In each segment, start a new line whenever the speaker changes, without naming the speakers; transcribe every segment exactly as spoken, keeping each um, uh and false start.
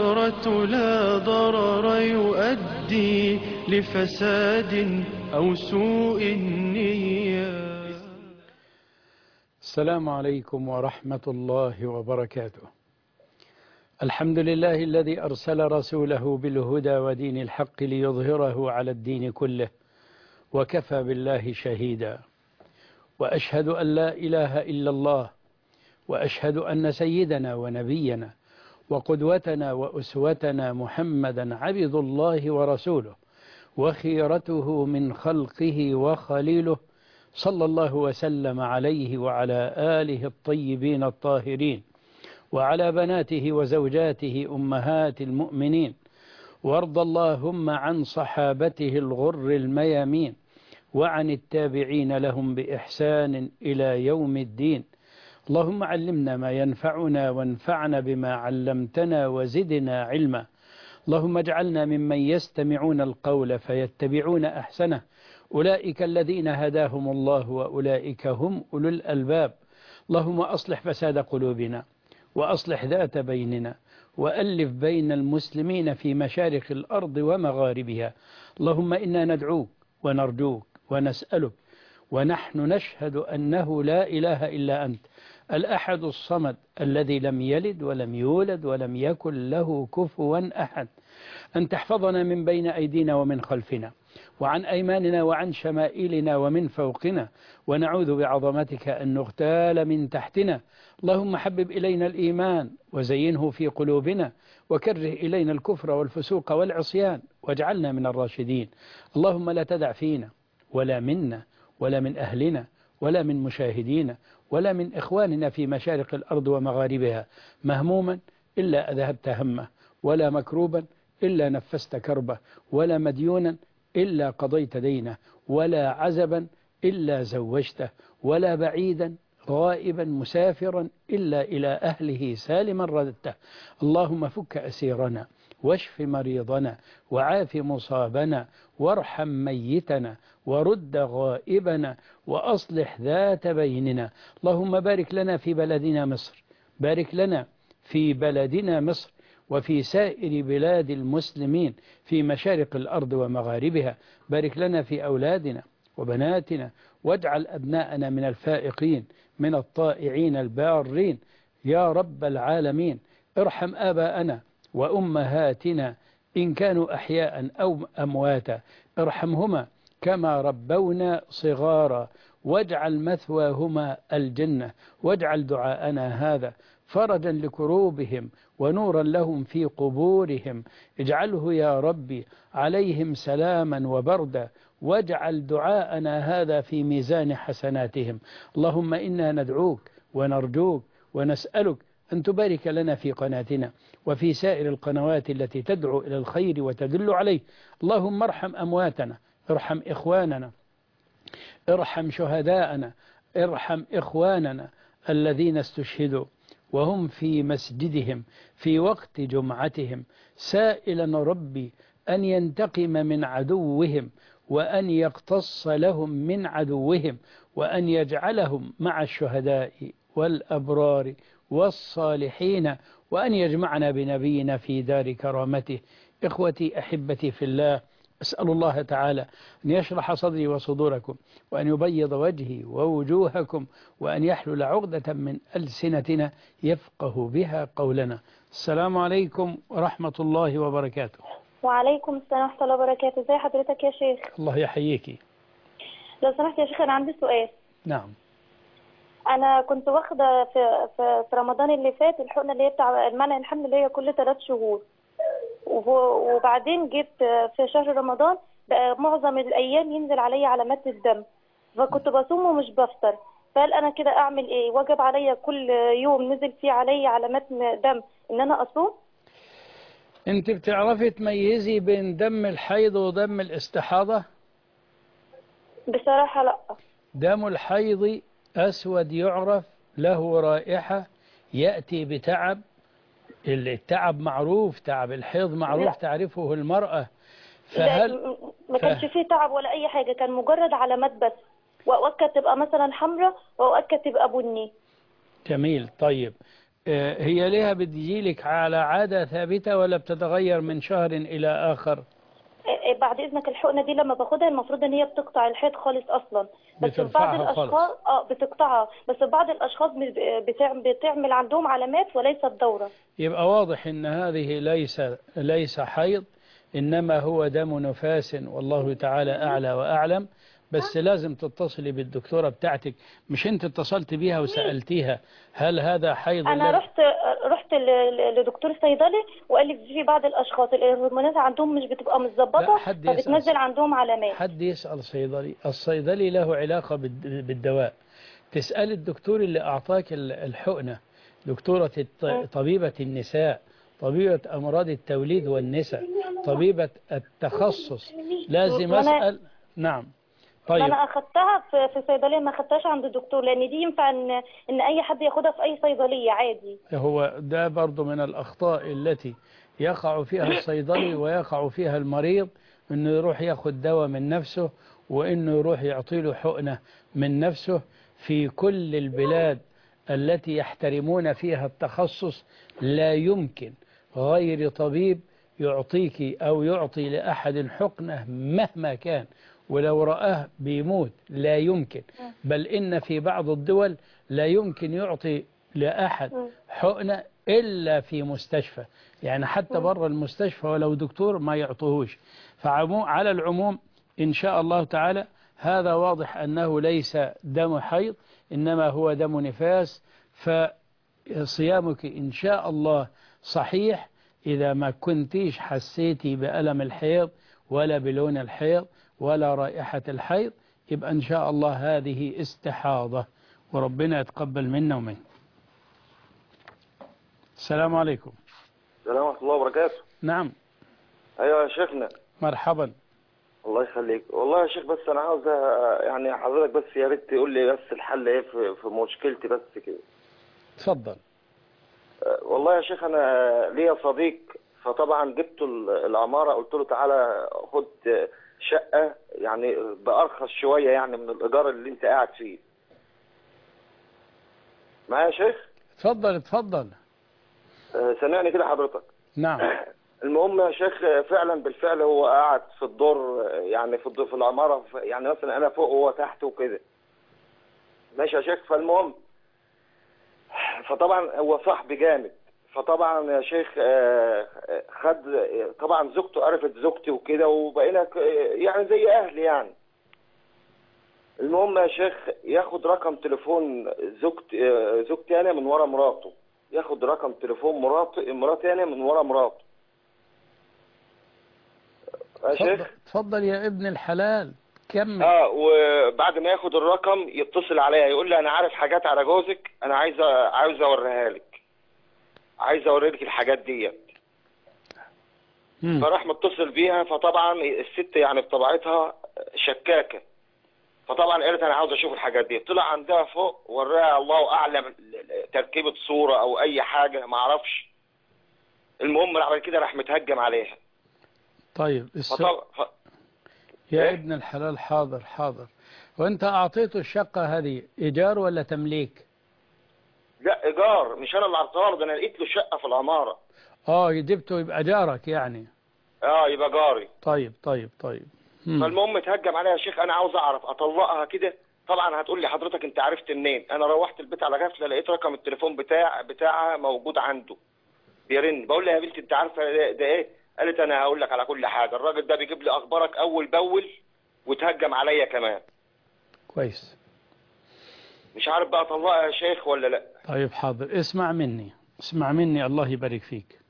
الكثرة لا ضرر يؤدي لفساد أو سوء النية.
السلام عليكم ورحمة الله وبركاته. الحمد لله الذي أرسل رسوله بالهدى ودين الحق ليظهره على الدين كله، وكفى بالله شهيدا. وأشهد أن لا إله إلا الله، وأشهد أن سيدنا ونبينا وقدوتنا وأسوتنا محمدا عبد الله ورسوله وخيرته من خلقه وخليله، صلى الله وسلم عليه وعلى آله الطيبين الطاهرين وعلى بناته وزوجاته أمهات المؤمنين، وارض اللهم عن صحابته الغر الميامين وعن التابعين لهم بإحسان إلى يوم الدين. اللهم علمنا ما ينفعنا وانفعنا بما علمتنا وزدنا علما. اللهم اجعلنا ممن يستمعون القول فيتبعون أحسنه، أولئك الذين هداهم الله وأولئك هم أولو الألباب. اللهم أصلح فساد قلوبنا وأصلح ذات بيننا وألف بين المسلمين في مشارق الأرض ومغاربها. اللهم إنا ندعوك ونرجوك ونسألك ونحن نشهد أنه لا إله إلا أنت الأحد الصمد الذي لم يلد ولم يولد ولم يكن له كفوا أحد، أن تحفظنا من بين أيدينا ومن خلفنا وعن أيماننا وعن شمائلنا ومن فوقنا، ونعوذ بعظمتك أن نغتال من تحتنا. اللهم حبب إلينا الإيمان وزينه في قلوبنا، وكره إلينا الكفر والفسوق والعصيان، واجعلنا من الراشدين. اللهم لا تدع فينا ولا منا ولا من أهلنا ولا من مشاهدينا ولا من إخواننا في مشارق الأرض ومغاربها مهموما إلا أذهبت همه، ولا مكروبا إلا نفست كربه، ولا مديونا إلا قضيت دينه، ولا عزبا إلا زوجته، ولا بعيدا غائبا مسافرا إلا إلى أهله سالما رددته. اللهم فك أسيرنا واشف مريضنا وعاف مصابنا وارحم ميتنا ورد غائبنا وأصلح ذات بيننا. اللهم بارك لنا في بلدنا مصر، بارك لنا في بلدنا مصر وفي سائر بلاد المسلمين في مشارق الأرض ومغاربها. بارك لنا في أولادنا وبناتنا، واجعل أبناءنا من الفائقين من الطائعين البارين يا رب العالمين. ارحم آباءنا وأمهاتنا إن كانوا أحياء أو أمواتا، ارحمهما كما ربونا صغارا، واجعل مثواهما الجنة، واجعل دعاءنا هذا فرجا لكروبهم ونورا لهم في قبورهم. اجعله يا ربي عليهم سلاما وبردا، واجعل دعاءنا هذا في ميزان حسناتهم. اللهم إنا ندعوك ونرجوك ونسألك أن تبارك لنا في قناتنا وفي سائر القنوات التي تدعو إلى الخير وتدل عليه. اللهم ارحم أمواتنا، ارحم إخواننا، ارحم شهداءنا، ارحم إخواننا الذين استشهدوا وهم في مسجدهم في وقت جمعتهم، سائلا ربي أن ينتقم من عدوهم وأن يقتص لهم من عدوهم، وأن يجعلهم مع الشهداء والأبرار والصالحين، وأن يجمعنا بنبينا في دار كرامته. إخوتي أحبتي في الله، أسأل الله تعالى أن يشرح صدري وصدوركم، وأن يبيض وجهي ووجوهكم، وأن يحلل عقدة من ألسنتنا يفقه بها قولنا. السلام عليكم ورحمة الله وبركاته.
وعليكم السلام ورحمة الله وبركاته. ازي حضرتك يا شيخ؟
الله يحييكي.
لو سمحت يا شيخ، أنا عندي سؤال.
نعم.
أنا كنت واخدة في, في, في رمضان اللي فات الحقنة اللي هي بتاع المنع الحمل اللي هي كل ثلاث شهور، وبعدين جيت في شهر رمضان بقى معظم الأيام ينزل علي علامات الدم، فكنت بصوم ومش بفطر. فهل أنا كده أعمل إيه؟ وجب علي كل يوم نزل فيه علي علامات دم إن أنا أصوم؟
أنت بتعرفي تميزي بين دم الحيض ودم الاستحاضة؟
بصراحة لا.
دم الحيض أسود يعرف، له رائحة، يأتي بتعب. التعب معروف، تعب الحيض معروف، لا. تعرفه المرأة.
فهل ما كانش فيه تعب ولا أي حاجة، كان مجرد علامات بس، وأوقات تبقى مثلا حمراء وأوقات تبقى بني.
جميل. طيب آه، هي ليها بتجيلك على عادة ثابتة ولا بتتغير من شهر إلى آخر؟
آه، بعد اذنك الحقنه دي لما باخدها المفروض ان هي بتقطع الحيض خالص اصلا، بس في بعض
بترفعها
الاشخاص
خالص.
اه بتقطعها، بس في بعض الاشخاص بت- بتعمل بتعمل عندهم علامات وليست دوره.
يبقى واضح ان هذه ليس ليس حيض، انما هو دم نفاس، والله تعالى اعلى واعلم. بس لازم تتصلي بالدكتورة بتاعتك. مش انت اتصلت بيها وسألتيها هل هذا حيض
انا
الذي؟
رحت رحت ل- ل- لدكتور صيدلي وقال لي في بعض الاشخاص الهرمونات عندهم مش بتبقى
لا،
متظبطه
حد يسأل
فبتنزل عندهم علامات.
حد يسأل صيدلي. الصيدلي له علاقة بالد- بالدواء. تسأل الدكتور اللي أعطاك ال- الحقنة، دكتورة الط- طبيبة النساء، طبيبة أمراض التوليد والنساء، طبيبة التخصص. لازم
ما انا
أسأل. نعم.
ما
طيب،
انا اخدتها في في صيدليه، ما اخدتهاش عند الدكتور لان دي ينفع ان ان اي حد ياخدها في اي صيدليه عادي.
هو ده برضو من الأخطاء التي يقع فيها الصيدلي ويقع فيها المريض، أنه يروح ياخد دواء من نفسه، وأنه يروح يعطيله حقنة من نفسه. في كل البلاد التي يحترمون فيها التخصص لا يمكن غير طبيب يعطيك أو يعطي لأحد حقنة مهما كان، ولو رآه بيموت لا يمكن. بل إن في بعض الدول لا يمكن يعطي لأحد حقنة إلا في مستشفى، يعني حتى بره المستشفى ولو دكتور ما يعطوهوش. فعلى العموم إن شاء الله تعالى هذا واضح أنه ليس دم حيض، إنما هو دم نفاس. فصيامك إن شاء الله صحيح إذا ما كنتيش حسيتي بألم الحيض ولا بلون الحيض ولا رائحة الحيض، يبقى إن شاء الله هذه استحاضة، وربنا يتقبل منا ومنك. السلام عليكم.
السلام ورحمة الله وبركاته.
نعم.
أيوة يا شيخنا.
مرحبا.
الله يخليك. والله يا شيخ بس أنا عاوز يعني حضرتك بس يا ريت تقول لي بس الحل إيه في في مشكلتي بس كده.
اتفضل.
أه والله يا شيخ أنا ليا صديق، فطبعا جبت العمارة قلت له تعالى خد شقة يعني بأرخص شوية يعني من الإيجار اللي أنت قاعد فيه. معايا يا شيخ؟
اتفضل اتفضل.
أه سامعني كده حضرتك؟
نعم.
المهم يا شيخ فعلا بالفعل هو قاعد في الدور، يعني في الدور في العمارة، يعني مثلا أنا فوق وهو تحت وكده. ماشي يا شيخ. فالمهم فطبعا هو صاحبي جامد، فطبعا يا شيخ خد طبعا زوجته عرفت زوجتي وكده وبقينا يعني زي أهلي يعني. المهم يا شيخ ياخد رقم تليفون زوجتي زوجتي أنا من ورا مراته، ياخد رقم تليفون مراتي مراتي أنا من ورا مراته. يا شيخ
اتفضل يا ابن الحلال كمل.
اه وبعد ما ياخد الرقم يتصل عليها يقول لي انا عارف حاجات على جوزك، انا عايز عايز اوريها لك، عايز اوريك الحاجات ديت. فراح متصل بيها، فطبعا الست يعني بطبيعتها شكاكه، فطبعا قالت انا عاوز اشوف الحاجات دي. طلع عندها فوق وراها الله اعلم تركيبه صوره او اي حاجه ما اعرفش. المهم بعد كده راح متهجم عليها.
طيب
فطب... ف...
يا
إيه؟
ابن الحلال حاضر حاضر. وانت اعطيته الشقة هذه ايجار ولا تمليك؟
لا ايجار، مش انا اللي عرضتها له، ده انا لقيت له شقة في العمارة.
اه جبته يبقى جارك يعني.
اه يبقى جاري.
طيب طيب طيب. مم.
فالمهم اتهجم عليها يا شيخ، انا عاوز اعرف اطلقها كده. طبعا هتقول لي حضرتك انت عرفت منين؟ انا روحت البيت على غفله لقيت رقم التليفون بتاع بتاعها موجود عنده بيرن. بقول لها يا بنتي انت عارفه ده, ده ايه؟ قالت انا هقول لك على كل حاجه، الراجل ده بيجيب لي اخبارك اول باول وتهجم عليا كمان.
كويس.
مش عارف بقى اطلقها يا شيخ ولا لا.
طيب حاضر، اسمع مني اسمع مني الله يبارك فيك.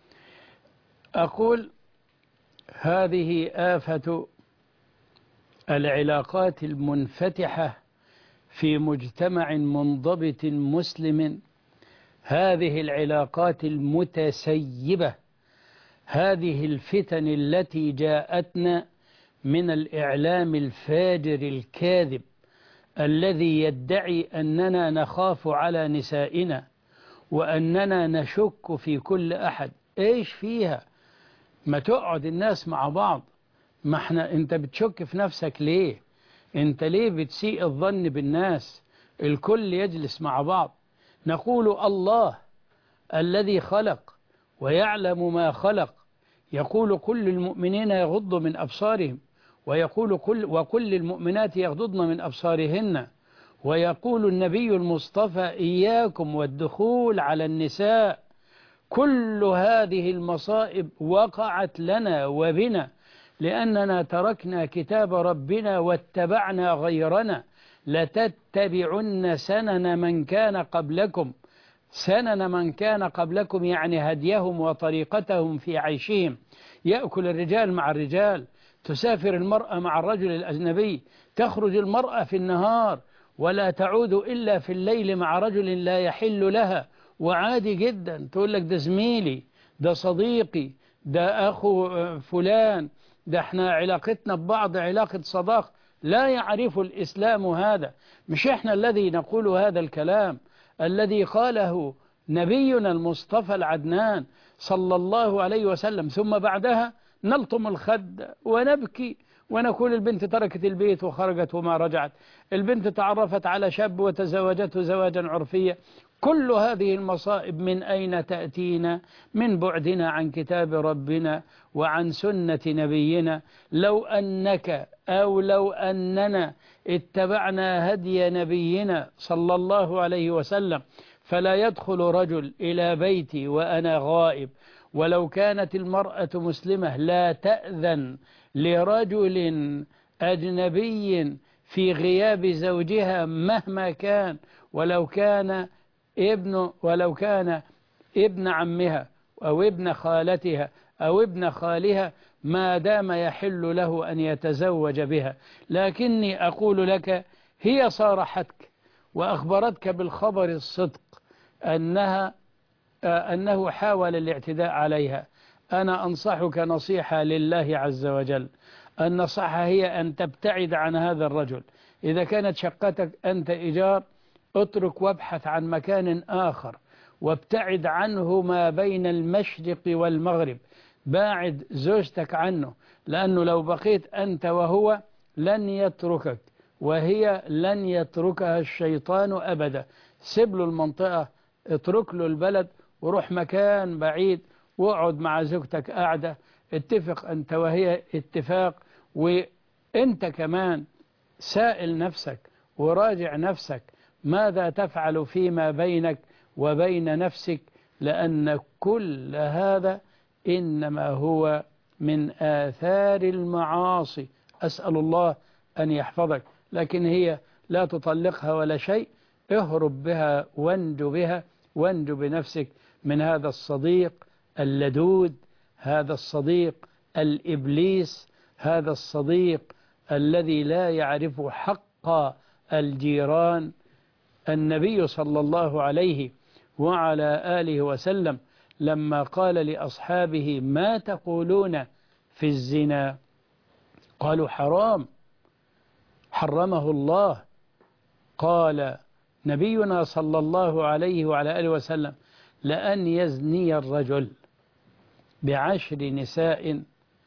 أقول هذه آفة العلاقات المنفتحة في مجتمع منضبط مسلم، هذه العلاقات المتسيبة، هذه الفتن التي جاءتنا من الإعلام الفاجر الكاذب الذي يدعي أننا نخاف على نسائنا وأننا نشك في كل أحد. إيش فيها؟ ما تقعد الناس مع بعض. ما احنا انت بتشك في نفسك ليه؟ انت ليه بتسيء الظن بالناس؟ الكل يجلس مع بعض. نقول الله الذي خلق ويعلم ما خلق يقول كل المؤمنين يغضوا من أبصارهم، ويقول كل وكل المؤمنات يغضضن من أبصارهن، ويقول النبي المصطفى إياكم والدخول على النساء. كل هذه المصائب وقعت لنا وبنا لأننا تركنا كتاب ربنا واتبعنا غيرنا. لتتبعن سنن من كان قبلكم، سنن من كان قبلكم يعني هديهم وطريقتهم في عيشهم. يأكل الرجال مع الرجال، تسافر المرأة مع الرجل الأجنبي، تخرج المرأة في النهار ولا تعود إلا في الليل مع رجل لا يحل لها، وعادي جدا تقول لك ده زميلي، ده صديقي، ده أخو فلان، ده احنا علاقتنا ببعض علاقة صداق. لا يعرف الإسلام هذا. مش احنا الذي نقول هذا الكلام، الذي قاله نبينا المصطفى العدنان صلى الله عليه وسلم. ثم بعدها نلطم الخد ونبكي ونقول البنت تركت البيت وخرجت وما رجعت، البنت تعرفت على شاب وتزوجته زواجا عرفيا. كل هذه المصائب من أين تأتينا؟ من بعدنا عن كتاب ربنا وعن سنة نبينا. لو أنك أو لو أننا اتبعنا هدي نبينا صلى الله عليه وسلم فلا يدخل رجل إلى بيتي وأنا غائب، ولو كانت المرأة مسلمة لا تأذن لرجل أجنبي في غياب زوجها مهما كان، ولو كان ابن ولو كان ابن عمها أو ابن خالتها أو ابن خالها، ما دام يحل له أن يتزوج بها. لكني أقول لك هي صارحتك وأخبرتك بالخبر الصدق أنها أنه حاول الاعتداء عليها. أنا أنصحك نصيحة لله عز وجل، النصيحة هي أن تبتعد عن هذا الرجل. إذا كانت شقتك أنت إيجار اترك وابحث عن مكان آخر، وابتعد عنه ما بين المشرق والمغرب. باعد زوجتك عنه، لأنه لو بقيت أنت وهو لن يتركك، وهي لن يتركها الشيطان أبدا. سيب له المنطقة، اترك له البلد وروح مكان بعيد واقعد مع زوجتك قاعدة، اتفق أنت وهي اتفاق. وانت كمان سائل نفسك وراجع نفسك ماذا تفعل فيما بينك وبين نفسك، لأن كل هذا إنما هو من آثار المعاصي. أسأل الله أن يحفظك، لكن هي لا تطلقها ولا شيء، اهرب بها وانجو بها وانجو بنفسك من هذا الصديق اللدود، هذا الصديق الإبليس، هذا الصديق الذي لا يعرف حق الجيران. النبي صلى الله عليه وعلى آله وسلم لما قال لأصحابه ما تقولون في الزنا؟ قالوا حرام، حرمه الله. قال نبينا صلى الله عليه وعلى آله وسلم لأن يزني الرجل بعشر نساء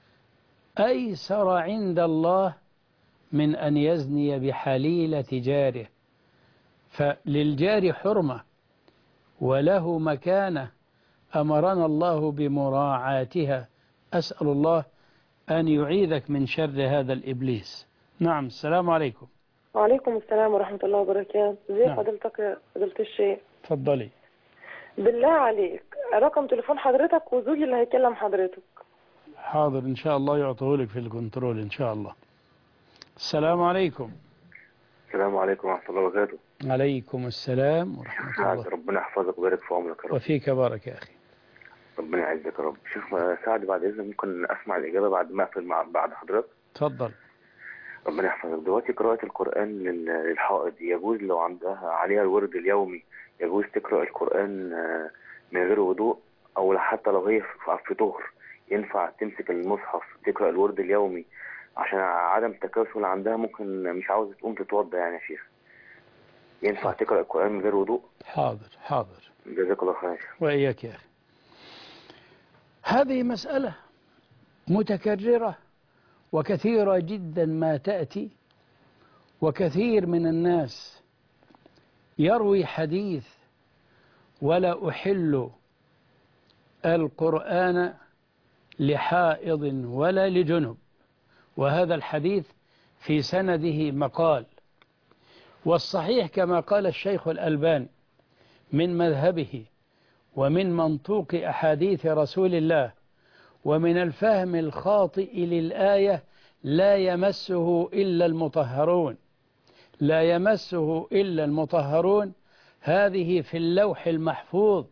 أيسر عند الله من أن يزني بحليلة جاره. فللجار حرمة وله مكانة أمرنا الله بمراعاتها. أسأل الله أن يعيذك من شر هذا الإبليس. نعم. السلام عليكم.
وعليكم السلام ورحمة الله وبركاته. ازي
نعم.
حضرتك يا فضيلة الشيخ؟
تفضلي.
بالله عليك رقم تليفون حضرتك وزوجي اللي هيكلم حضرتك.
حاضر إن شاء الله يعطيه لك في الكنترول إن شاء الله. السلام عليكم.
السلام عليكم ورحمة الله وبركاته.
عليكم السلام ورحمة الله.
ربنا يحفظك ويبارك في عمرك يا رب.
وفيك بارك يا أخي.
ربنا يعزك يا رب. شيخ سعد بعد إذنك ممكن أسمع الإجابة بعد ما أقفل مع بعد حضرتك؟
تفضل.
ربنا يحفظك. دلوقتي قراءة القرآن للحائض يجوز لو عندها عليها الورد اليومي، يجوز تقرأ القرآن من غير وضوء، أو حتى لو هي في طهر ينفع تمسك المصحف تقرأ الورد اليومي عشان عدم تكاسل عندها، ممكن مش عاوزة تقوم تتوضى يعني يا شيخ، ينفع تقرأ القرآن من غير وضوء؟
حاضر حاضر.
جزاك الله خير.
وإياك يا أخي. هذه مسألة متكررة وكثيرة جدا ما تأتي، وكثير من الناس يروي حديث ولا أحل القرآن لحائض ولا لجنب، وهذا الحديث في سنده مقال. والصحيح كما قال الشيخ الألباني من مذهبه ومن منطوق أحاديث رسول الله ومن الفهم الخاطئ للآية لا يمسه إلا المطهرون، لا يمسه إلا المطهرون، هذه في اللوح المحفوظ،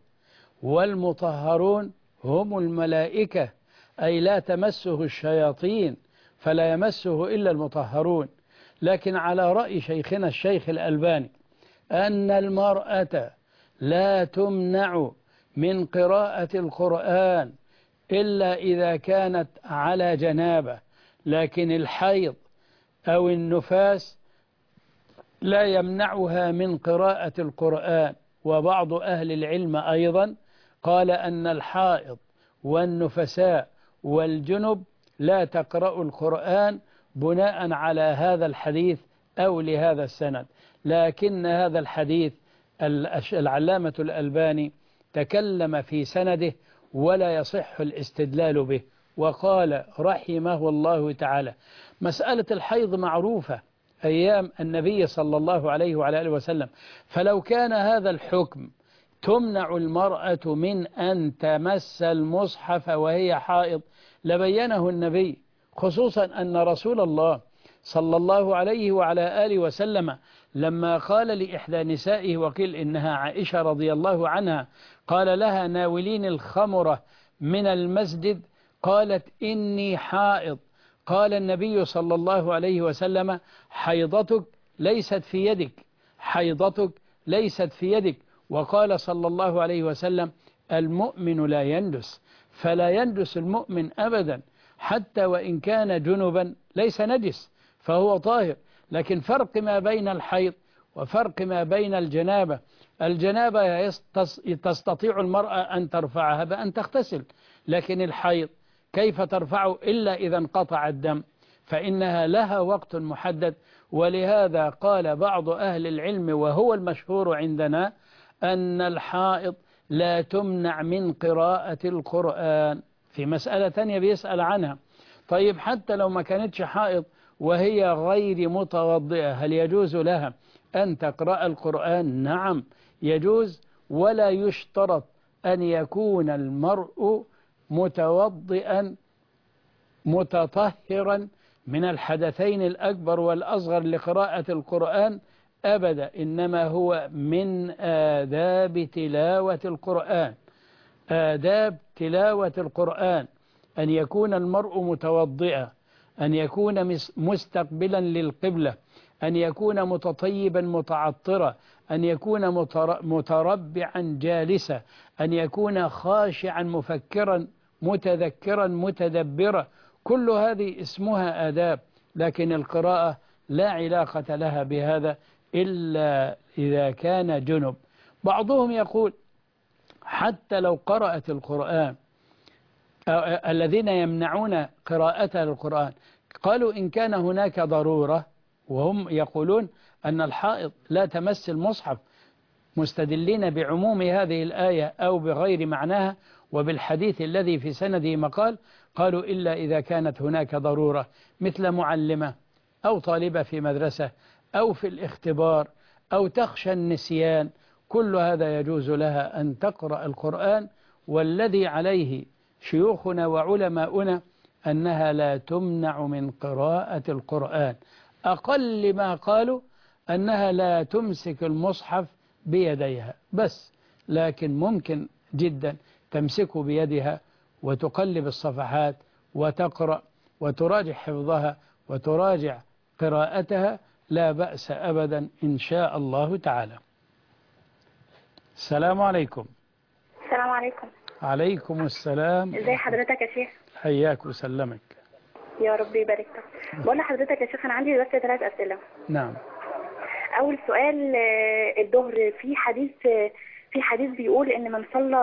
والمطهرون هم الملائكة، أي لا تمسه الشياطين، فلا يمسه إلا المطهرون. لكن على رأي شيخنا الشيخ الألباني أن المرأة لا تمنع من قراءة القرآن إلا إذا كانت على جنابة، لكن الحيض أو النفاس لا يمنعها من قراءة القرآن. وبعض أهل العلم أيضا قال أن الحائض والنفساء والجنب لا تقرأ القرآن بناء على هذا الحديث أو لهذا السند. لكن هذا الحديث العلامة الألباني تكلم في سنده ولا يصح الاستدلال به، وقال رحمه الله تعالى: مسألة الحيض معروفة أيام النبي صلى الله عليه وعلى آله وسلم، فلو كان هذا الحكم تمنع المرأة من أن تمس المصحف وهي حائض لبينه النبي، خصوصا أن رسول الله صلى الله عليه وعلى آله وسلم لما قال لإحدى نسائه وقيل إنها عائشة رضي الله عنها، قال لها: ناولين الخمرة من المسجد، قالت: إني حائض. قال النبي صلى الله عليه وسلم: حيضتك ليست في يدك، حيضتك ليست في يدك. وقال صلى الله عليه وسلم: المؤمن لا يندس، فلا يندس المؤمن أبدا حتى وإن كان جنبا ليس نجس فهو طاهر. لكن فرق ما بين الحيض وفرق ما بين الجنابة، الجنابة تستطيع المرأة أن ترفعها بأن تغتسل، لكن الحيض كيف ترفعه إلا إذا انقطع الدم، فإنها لها وقت محدد. ولهذا قال بعض أهل العلم وهو المشهور عندنا أن الحائض لا تمنع من قراءة القرآن. في مسألة تانية بيسأل عنها: طيب حتى لو ما كانتش حائض وهي غير متوضئة هل يجوز لها أن تقرأ القرآن؟ نعم يجوز، ولا يشترط أن يكون المرء متوضئا متطهرا من الحدثين الأكبر والأصغر لقراءة القرآن أبدا، إنما هو من آداب تلاوة القرآن، آداب تلاوة القرآن أن يكون المرء متوضئا، أن يكون مستقبلا للقبلة، أن يكون متطيبا متعطرا، أن يكون متربعا جالسا، أن يكون خاشعا مفكرا متذكرا متدبرا. كل هذه اسمها آداب، لكن القراءة لا علاقة لها بهذا إلا إذا كان جنب. بعضهم يقول حتى لو قرأت القرآن، الذين يمنعون قراءتها للقرآن قالوا إن كان هناك ضرورة، وهم يقولون أن الحائض لا تمس المصحف مستدلين بعموم هذه الآية أو بغير معناها وبالحديث الذي في سنده مقال، قالوا إلا إذا كانت هناك ضرورة مثل معلمة أو طالبة في مدرسة أو في الاختبار أو تخشى النسيان، كل هذا يجوز لها أن تقرأ القرآن. والذي عليه شيوخنا وعلماؤنا أنها لا تمنع من قراءة القرآن، أقل ما قالوا أنها لا تمسك المصحف بيديها بس، لكن ممكن جدا تمسك بيدها وتقلب الصفحات وتقرأ وتراجع حفظها وتراجع قراءتها، لا بأس أبدا إن شاء الله تعالى. السلام عليكم.
السلام عليكم.
عليكم السلام.
ازي حضرتك يا شيخ؟
حياك وسلمك.
يا رب يبارك لك. بقول لحضرتك يا شيخ أنا عندي بس ثلاث أسئلة.
نعم.
أول سؤال، الظهر في حديث في حديث بيقول إن من صلى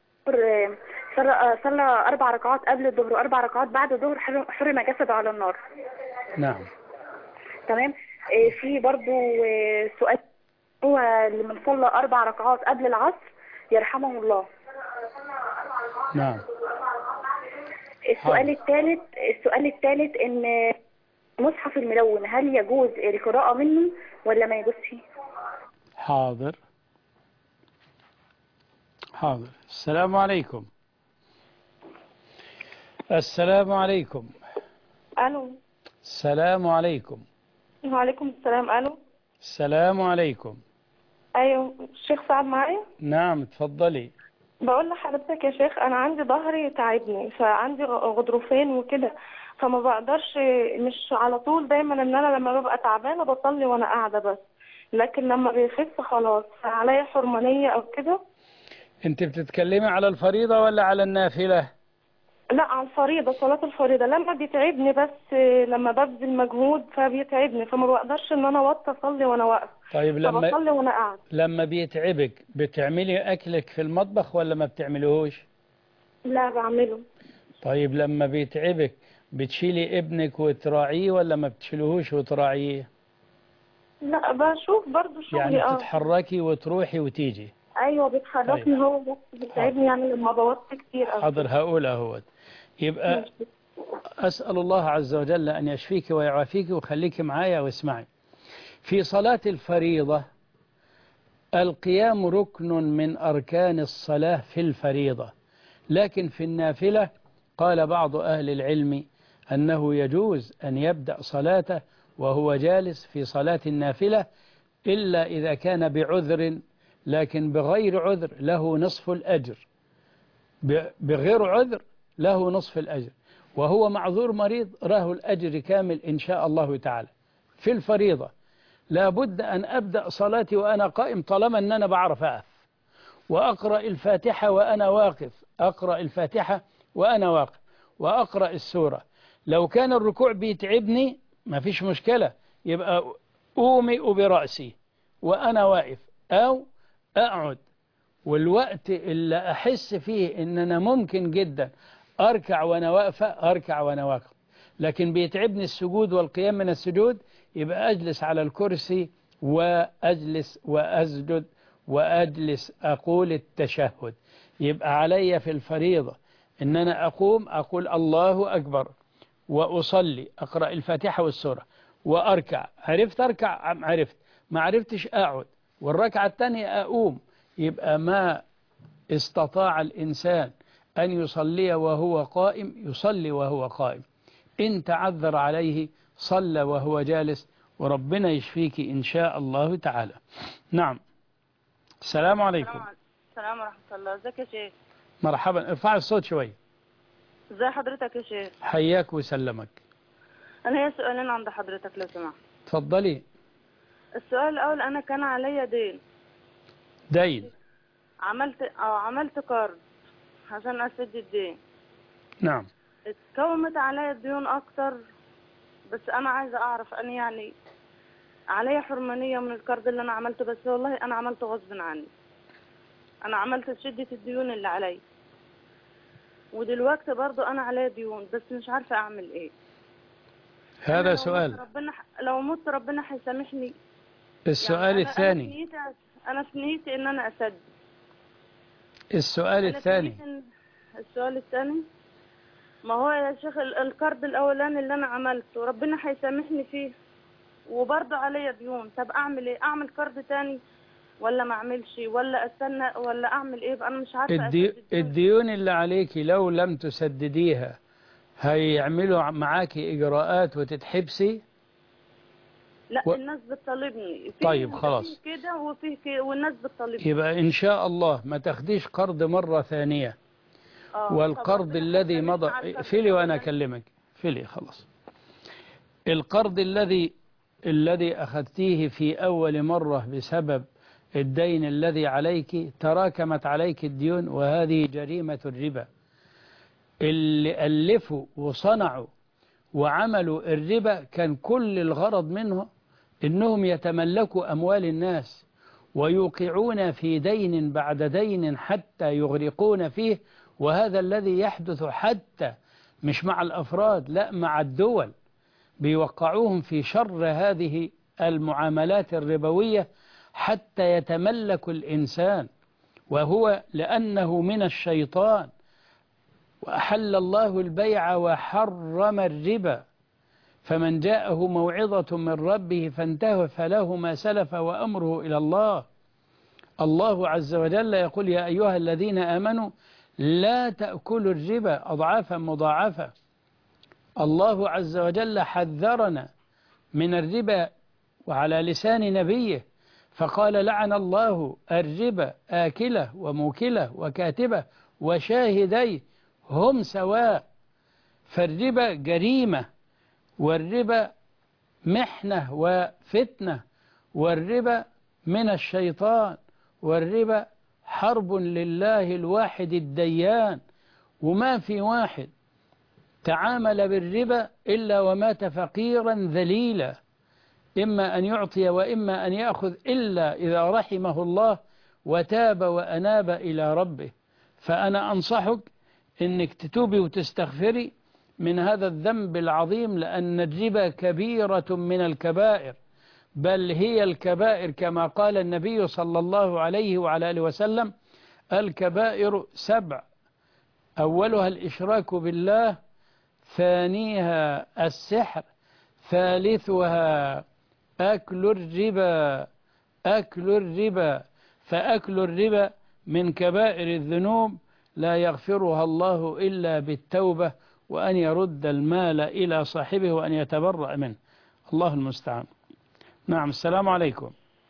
صلى صلى أربع ركعات قبل الظهر وأربع ركعات بعد الظهر حرم جسده على النار.
نعم.
تمام. في برضو سؤال، هو اللي من صلى أربع ركعات قبل العصر يرحمه الله.
نعم.
السؤال الثالث السؤال الثالث ان مصحف الملون هل يجوز القراءة منه ولا ما يجوزش؟
حاضر حاضر. السلام عليكم. السلام عليكم.
الو.
السلام عليكم.
وعليكم السلام. الو.
السلام عليكم.
ايوه الشيخ سعد معايا.
نعم اتفضلي.
بقول لحضرتك يا شيخ انا عندي ظهري تعبني فعندي غضروفين وكده فما بقدرش مش على طول دايما ان انا لما ببقى تعبانه بصلي وانا قاعده بس لكن لما بيخف خلاص عليا حرمانيه او كده.
انت بتتكلمي على الفريضة ولا على النافلة؟
لا على الفريضه صلاه الفريضه لما بيتعبني بس لما ببذل مجهود فبيتعبني فما بقدرش ان انا اوطي اصلي وانا واقفه.
طيب لما
فبصلي وانا قاعده.
لما بيتعبك بتعملي اكلك في المطبخ ولا ما بتعملوهوش؟
لا بعمله.
طيب لما بيتعبك بتشيلي ابنك وتراعيه ولا ما بتشيلوهوش وتراعيه؟
لا بشوف برضه شغلي.
يعني
اه
بتتحركي وتروحي وتيجي.
ايوه بتحركني.
طيب.
هو بس بيتعبني يعني لما بوطي كتير أوي.
حاضر هقول اهوت. يبقى أسأل الله عز وجل أن يشفيك ويعافيك وخليك معايا واسمعي. في صلاة الفريضة القيام ركن من أركان الصلاة في الفريضة، لكن في النافلة قال بعض أهل العلم أنه يجوز أن يبدأ صلاته وهو جالس في صلاة النافلة إلا إذا كان بعذر، لكن بغير عذر له نصف الأجر. بغير عذر له نصف الأجر، وهو معذور مريض له الأجر كامل إن شاء الله تعالى. في الفريضة لا بد أن أبدأ صلاتي وأنا قائم طالما أن أنا بعرف أقف، وأقرأ الفاتحة وأنا واقف، أقرأ الفاتحة وأنا واقف وأقرأ السورة. لو كان الركوع بيتعبني ما فيش مشكلة، يبقى أومئ برأسي وأنا واقف أو أقعد، والوقت اللي أحس فيه إن أنا ممكن جدا أركع وأنا واقفة أركع وأنا واقف. لكن بيتعبني السجود والقيام من السجود يبقى أجلس على الكرسي وأجلس وأسجد وأجلس أقول التشهد. يبقى علي في الفريضة إن أنا أقوم أقول الله أكبر وأصلي أقرأ الفاتحة والسورة وأركع. عرفت أركع عرفت، ما عرفتش أقعد، والركعة الثانية أقوم. يبقى ما استطاع الإنسان أن يصلي وهو قائم يصلي وهو قائم، إن تعذر عليه صلى وهو جالس، وربنا يشفيك إن شاء الله تعالى. نعم. السلام عليكم.
السلام ورحمة الله. ازيك يا شيخ؟
مرحبا. ارفع الصوت شوي.
ازي حضرتك يا شيخ؟
حياك وسلمك.
أنا هي سؤالين عند حضرتك لو سمحت.
تفضلي.
السؤال الأول أنا كان عليا دين.
دين.
عملت أو عملت قرض عشان أسد الدين.
نعم.
اتكومت عليا الديون أكتر، بس أنا عايزة أعرف أنا يعني عليا حرمانية من القرض اللي أنا عملته، بس والله أنا عملته غصب عني. أنا عملت شدة الديون اللي عليا، ودلوقتي برضو أنا عليا ديون بس مش عارفة أعمل إيه.
هذا
لو
سؤال.
مت ربنا لو مت ربنا هيسامحني.
السؤال
يعني
الثاني.
أنا في نيتي أنا في نيتي إن أنا أسد.
السؤال الثاني.
السؤال الثاني ما هو يا شيخ القرض الأولاني اللي أنا عملته ربنا هيسامحني فيه، وبرضه عليا ديون. طب أعمل إيه؟ أعمل قرض تاني ولا ما أعملش ولا أستنى ولا أعمل إيه؟ أنا مش عارفة.
الدي... الديون اللي عليك لو لم تسدديها هيعملوا معاكي إجراءات وتتحبسي؟
لا
و...
الناس بتطالبني.
طيب خلاص
كده وفيه كده والناس بتطالبني.
يبقى إن شاء الله ما تاخديش قرض مرة ثانية.
آه.
والقرض الذي مضى فيلي وأنا أكلمك فيلي خلاص. القرض الذي الذي أخذتيه في أول مرة بسبب الدين الذي عليك تراكمت عليك الديون، وهذه جريمة الربا. اللي ألفوا وصنعوا وعملوا الربا كان كل الغرض منه إنهم يتملكوا أموال الناس ويوقعون في دين بعد دين حتى يغرقون فيه. وهذا الذي يحدث حتى مش مع الأفراد، لا مع الدول، بيوقعوهم في شر هذه المعاملات الربوية حتى يتملك الإنسان، وهو لأنه من الشيطان وأحل الله البيع وحرم الربا، فمن جاءه موعظة من ربه فانتهى فله ما سلف وأمره إلى الله. الله عز وجل يقول يا أيها الذين آمنوا لا تأكلوا الربا أضعافا مضاعفة. الله عز وجل حذرنا من الربا وعلى لسان نبيه، فقال لعن الله الربا آكله وموكله وكاتبه وشاهديه هم سواء. فالربا جريمة، والربا محنة وفتنة، والربا من الشيطان، والربا حرب لله الواحد الديان. وما في واحد تعامل بالربا إلا ومات فقيرا ذليلا، إما أن يعطي وإما أن يأخذ، إلا إذا رحمه الله وتاب وأناب إلى ربه. فأنا أنصحك إنك تتوبي وتستغفري من هذا الذنب العظيم، لأن الربا كبيرة من الكبائر، بل هي الكبائر كما قال النبي صلى الله عليه وعلى آله وسلم: الكبائر سبع، أولها الإشراك بالله، ثانيها السحر، ثالثها أكل الربا أكل الربا فأكل الربا من كبائر الذنوب لا يغفرها الله إلا بالتوبة، وأن يرد المال إلى صاحبه وأن يتبرأ منه. الله المستعان. نعم. السلام عليكم.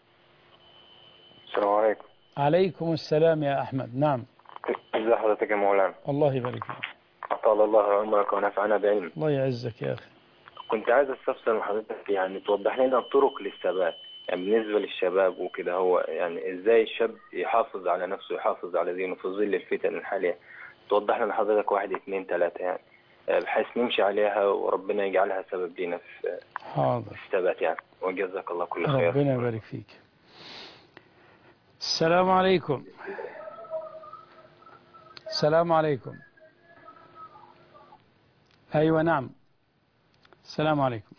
السلام عليكم.
عليكم السلام يا أحمد. نعم.
ازي حضرتك يا مولانا؟
الله يبارك فيك.
أطال الله عمرك ونفعنا بعلمك.
الله يعزك يا أخي.
كنت عايز استفسر من حضرتك، يعني توضح لنا الطرق للثبات، يعني بالنسبة للشباب وكده، هو يعني ازاي الشاب يحافظ على نفسه، يحافظ على دينه في ظل الفتن الحالية. توضح لنا حضرتك واحد اثنين ثلاثة يعني، بحيث نمشي عليها وربنا يجعلها سبب لنا في
حاضر
الثبات يعني. وجزاك الله كل خير.
ربنا يبارك فيك. السلام عليكم. السلام عليكم. أيوة نعم. السلام عليكم.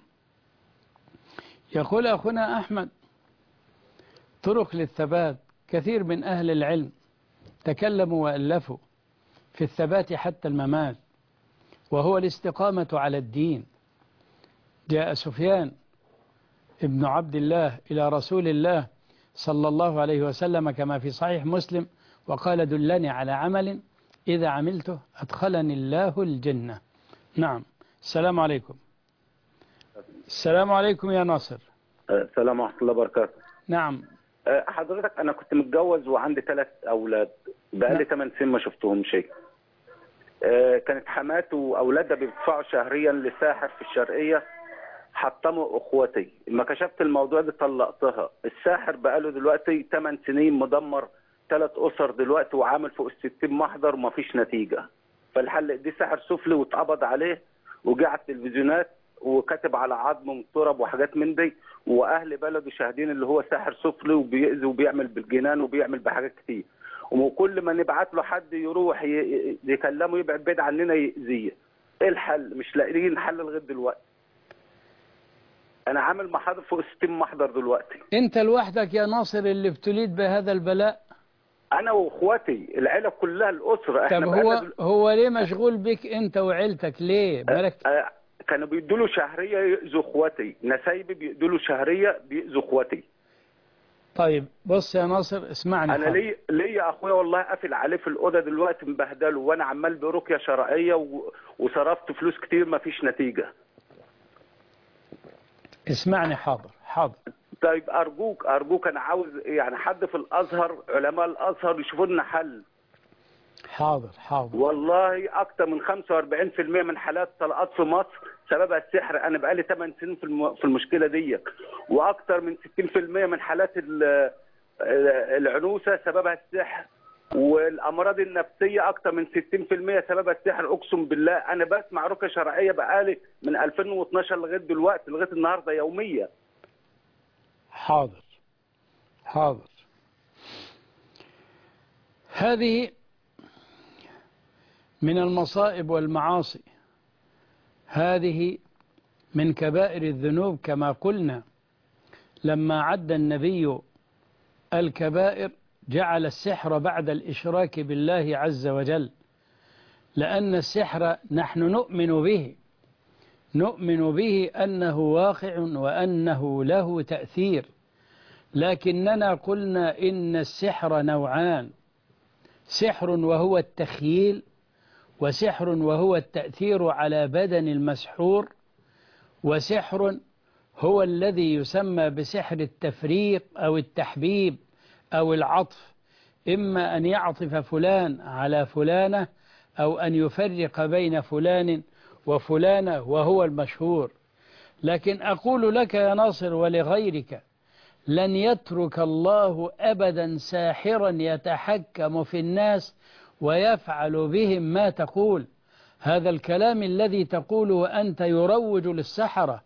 يقول أخونا أحمد: طرق للثبات. كثير من أهل العلم تكلموا وألفوا في الثبات حتى الممات، وهو الاستقامة على الدين. جاء سفيان ابن عبد الله إلى رسول الله صلى الله عليه وسلم كما في صحيح مسلم وقال: دلني على عمل إذا عملته أدخلني الله الجنة. نعم. السلام عليكم. السلام عليكم يا ناصر.
السلام ورحمة الله وبركاته.
نعم.
حضرتك أنا كنت متجوز وعندي ثلاث أولاد، بقالي ثمان سنين ما شفتهم شيء. كانت حماتي وأولادها بيدفعوا شهريا لساحر في الشرقية، حطموا أخواتي. لما كشفت الموضوع ده طلقتها. الساحر بقاله دلوقتي ثمان سنين مدمر ثلاث أسر دلوقتي، وعامل فوق الستين محضر ومفيش نتيجة. فالحل دي ساحر سفلي واتقبض عليه، وجه على التلفزيونات وكتب على عظم وتراب وحاجات من دي، واهل بلده شاهدين اللي هو ساحر سفلي وبيأذي وبيعمل بالجنان وبيعمل بحاجات كتير. وكل ما نبعت له حد يروح يكلمه يبعد بعيد عننا يأذيه. ايه الحل؟ مش لاقيين حل لغايه دلوقتي. انا عامل محاضر فوق ستين محضر دلوقتي.
انت لوحدك يا ناصر اللي ابتليت بهذا البلاء؟
انا واخواتي، العيله كلها، الاسره.
طب هو دل... هو ليه مشغول بك انت وعيلتك ليه؟ مالك؟
أه كانوا بيدوا له شهريه يؤذوا اخواتي، نسايبي بيدوا له شهريه بيؤذوا اخواتي.
طيب بص يا ناصر اسمعني.
انا ليا ليا اخويا والله قافل عليه في الاوضه دلوقتي مبهدله، وانا عمال برقيه شرعيه و... وصرفت فلوس كتير ما فيش نتيجه.
اسمعني. حاضر حاضر.
طيب ارجوك ارجوك انا عاوز يعني حد في الازهر، علماء الازهر يشوفوا لنا حل.
حاضر حاضر.
والله اكتر من خمسة وأربعين بالمئة من حالات طلقات في مصر سببها السحر. انا بقالي ثمان سنين في في المشكله دي، واكتر من ستين بالمئة من حالات العنوسه سببها السحر، والامراض النفسيه اكتر من ستين بالمئة سببها السحر. اقسم بالله انا بسمع رقيه شرعيه بقالي من ألفين واثناشر لغايه دلوقتي لغايه النهارده يوميا.
حاضر حاضر. هذه من المصائب والمعاصي، هذه من كبائر الذنوب كما قلنا. لما عد النبي الكبائر جعل السحر بعد الإشراك بالله عز وجل، لأن السحر نحن نؤمن به، نؤمن به أنه واقع وأنه له تأثير، لكننا قلنا إن السحر نوعان: سحر وهو التخييل، وسحر وهو التأثير على بدن المسحور، وسحر هو الذي يسمى بسحر التفريق أو التحبيب أو العطف، إما أن يعطف فلان على فلانة أو أن يفرق بين فلان وفلانة وهو المشهور. لكن أقول لك يا ناصر ولغيرك: لن يترك الله أبدا ساحرا يتحكم في الناس ويفعل بهم ما تقول. هذا الكلام الذي تقوله أنت يروج للسحرة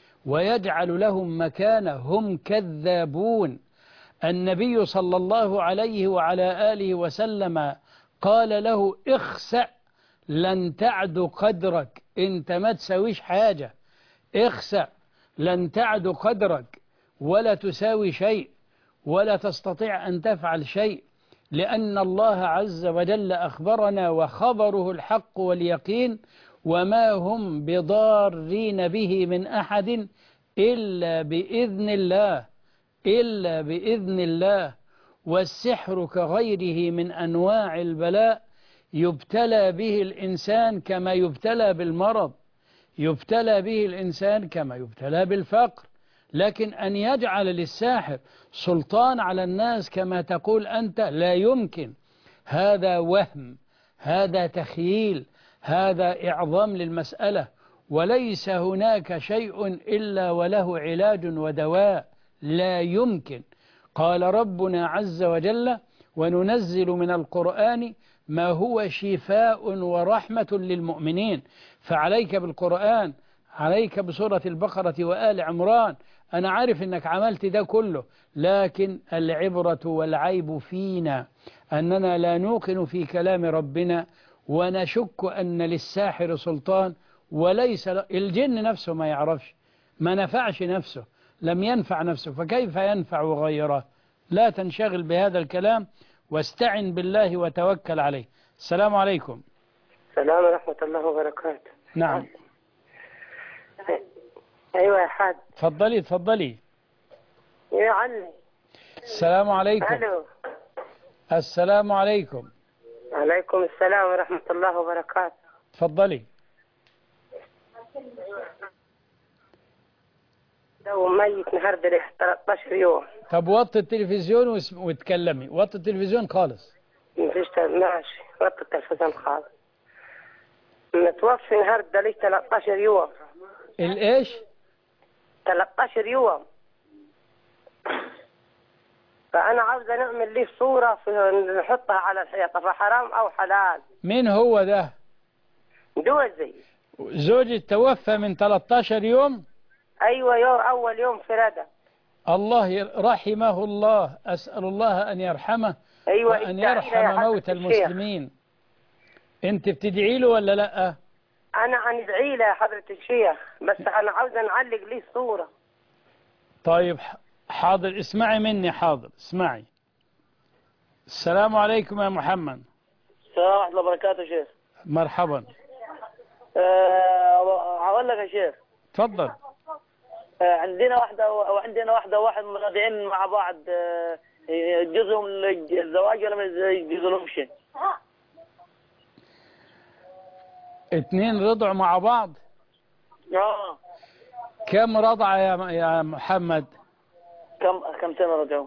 ويجعل لهم مكانة، هم كذابون. النبي صلى الله عليه وعلى آله وسلم قال له: اخسأ لن تعد قدرك، انت ما تساويش حاجة، اخسأ لن تعد قدرك ولا تساوي شيء ولا تستطيع أن تفعل شيء، لأن الله عز وجل أخبرنا وخبره الحق واليقين: وما هم بضارين به من أحد إلا بإذن الله، إلا بإذن الله. والسحر كغيره من أنواع البلاء يبتلى به الإنسان كما يبتلى بالمرض، يبتلى به الإنسان كما يبتلى بالفقر. لكن أن يجعل للساحر سلطان على الناس كما تقول أنت لا يمكن. هذا وهم، هذا تخييل، هذا إعظام للمسألة، وليس هناك شيء إلا وله علاج ودواء، لا يمكن. قال ربنا عز وجل: وننزل من القرآن ما هو شفاء ورحمة للمؤمنين. فعليك بالقرآن، عليك بسورة البقرة وآل عمران. أنا عارف أنك عملت ده كله، لكن العبرة والعيب فينا أننا لا نوقن في كلام ربنا ونشك أن للساحر سلطان، وليس الجن نفسه ما يعرفش، ما نفعش نفسه، لم ينفع نفسه، فكيف ينفع غيره؟ لا تنشغل بهذا الكلام واستعن بالله وتوكل عليه. السلام عليكم.
السلام ورحمة الله وبركاته.
نعم.
أيوة يا حاج.
تفضلي تفضلي.
يا علي.
السلام عليكم.
ألو.
السلام عليكم.
عليكم السلام ورحمة الله وبركاته.
تفضلي.
لو ميت النهارده له ثلاثة عشر يوم.
طب وطي التلفزيون واتكلمي، وطي التلفزيون خالص.
مفيش، ماشي، وطي التلفزيون خالص. متوفي النهارده له ثلاثة عشر يوم.
الايش؟
ثلاثة عشر يوم. فأنا عاوزة نعمل ليه صورة نحطها على الحيطة، فحرام أو حلال؟
مين هو ده؟
جوزي.
زوجي توفى من ثلاثة عشر يوم؟
أيوة، يوم أول يوم في ردة.
الله رحمه الله، أسأل الله أن يرحمه.
أيوة،
وأن يرحم موتى المسلمين. أنت بتدعي له ولا لأ؟
أنا هندعي له يا حضرة الشيخ، بس أنا عاوزة نعلق ليه صورة.
طيب حاضر، اسمعي مني، حاضر اسمعي. السلام عليكم يا محمد.
السلام ورحمة الله وبركاته يا شيخ.
مرحبا.
أه هقول لك يا شيخ.
تفضل.
أه عندنا واحدة وعندنا واحدة وواحد منادئين مع بعض، أه يجوزهم الزواج ولا ما يجوزلهمش؟
اتنين رضعوا مع بعض؟
اه.
كم رضع يا يا محمد؟
كم كم سنة رضعوا؟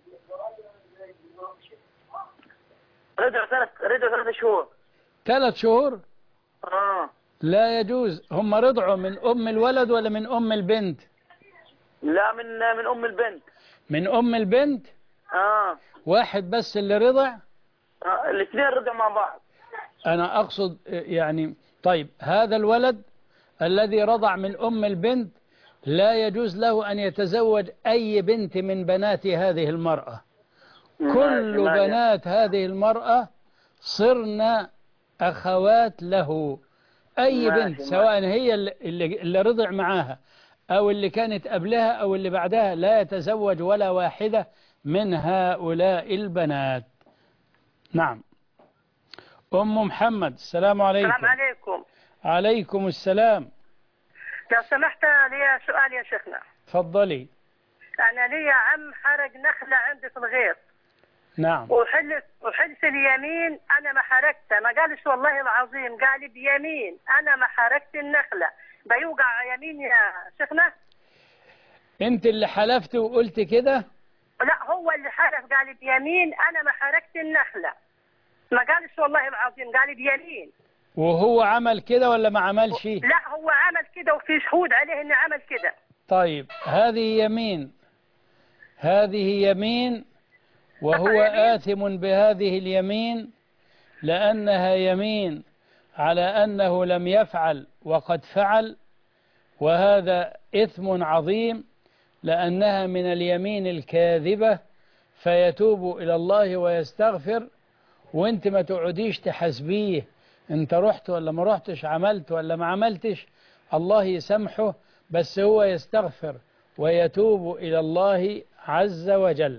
رضعوا ثلاث رضعوا ثلاث شهور.
ثلاث شهور؟
اه.
لا يجوز. هم رضعوا من أم الولد ولا من أم البنت؟
لا، من من أم البنت.
من أم البنت؟
اه.
واحد بس اللي رضع؟
آه. الاثنين رضعوا مع بعض.
أنا أقصد يعني، طيب هذا الولد الذي رضع من أم البنت لا يجوز له أن يتزوج أي بنت من بنات هذه المرأة. كل بنات هذه المرأة صرنا أخوات له. أي بنت سواء هي اللي, اللي رضع معاها أو اللي كانت قبلها أو اللي بعدها لا يتزوج ولا واحدة من هؤلاء البنات. نعم. أم محمد السلام عليكم.
السلام عليكم.
عليكم السلام.
لو سمحت لي سؤال يا شيخنا.
تفضلي.
أنا لي عم حرق نخلة عندي في الغيط.
نعم.
وحلف وحلف اليمين أنا ما حرقتها، ما قالش والله العظيم، قال بيمين أنا ما حرقت النخلة، بيوقع يمين يا شيخنا؟
أنت اللي حلفت وقلت كده؟
لا هو اللي حلف قال بيمين أنا ما حرقت النخلة، ما قالش والله العظيم، قال بيمين.
وهو عمل كده ولا ما عملش؟
لا هو عمل كده وفي شهود عليه إنه عمل كده.
طيب هذه يمين، هذه يمين، وهو آثم بهذه اليمين لأنها يمين على أنه لم يفعل وقد فعل، وهذا إثم عظيم لأنها من اليمين الكاذبة، فيتوب إلى الله ويستغفر. وانت ما تقعديش تحاسبيه انت رحت ولا ما رحتش، عملت ولا ما عملتش، الله يسامحه، بس هو يستغفر ويتوب إلى الله عز وجل.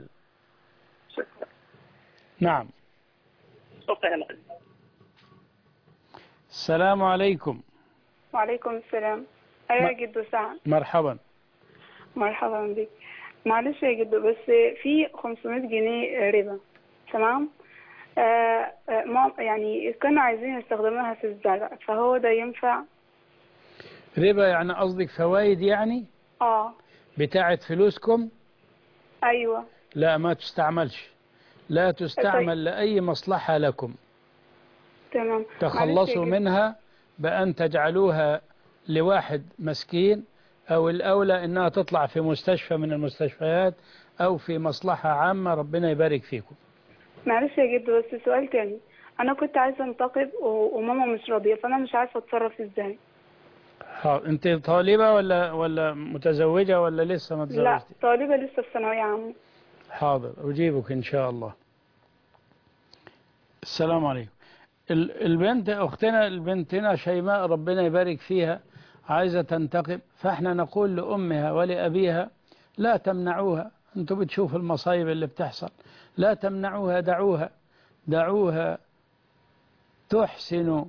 نعم. السلام عليكم.
وعليكم السلام. أيوة يا جدو سعد.
مرحبا.
مرحبا بك. معلش يا جدو بس في خمسمائة جنيه ربا، تمام؟ آه آه يعني كانوا عايزين يستخدموها في الزرع، فهو ده ينفع؟
ربا يعني قصدك فوائد يعني؟
اه
بتاعت فلوسكم؟
ايوه.
لا ما تستعملش، لا تستعمل طيب. لأي مصلحة لكم.
تمام.
تخلصوا منها بأن تجعلوها لواحد مسكين، أو الأولى إنها تطلع في مستشفى من المستشفيات أو في مصلحة عامة. ربنا يبارك فيكم.
معلش يا جدو بس سؤال تاني، أنا كنت عايزة أنتقب وماما مش راضية، فأنا مش عارفة أتصرف إزاي.
ها أنت طالبة ولا ولا متزوجة ولا لسه ما تزوجتي؟
لا طالبة لسه في ثانوية عامة.
حاضر أجيبك إن شاء الله. السلام عليكم. البنت أختنا البنتنا شيماء ربنا يبارك فيها عايزة تنتقب، فإحنا نقول لأمها ولأبيها لا تمنعوها، أنتوا بتشوفوا المصايب اللي بتحصل، لا تمنعوها، دعوها دعوها تحسن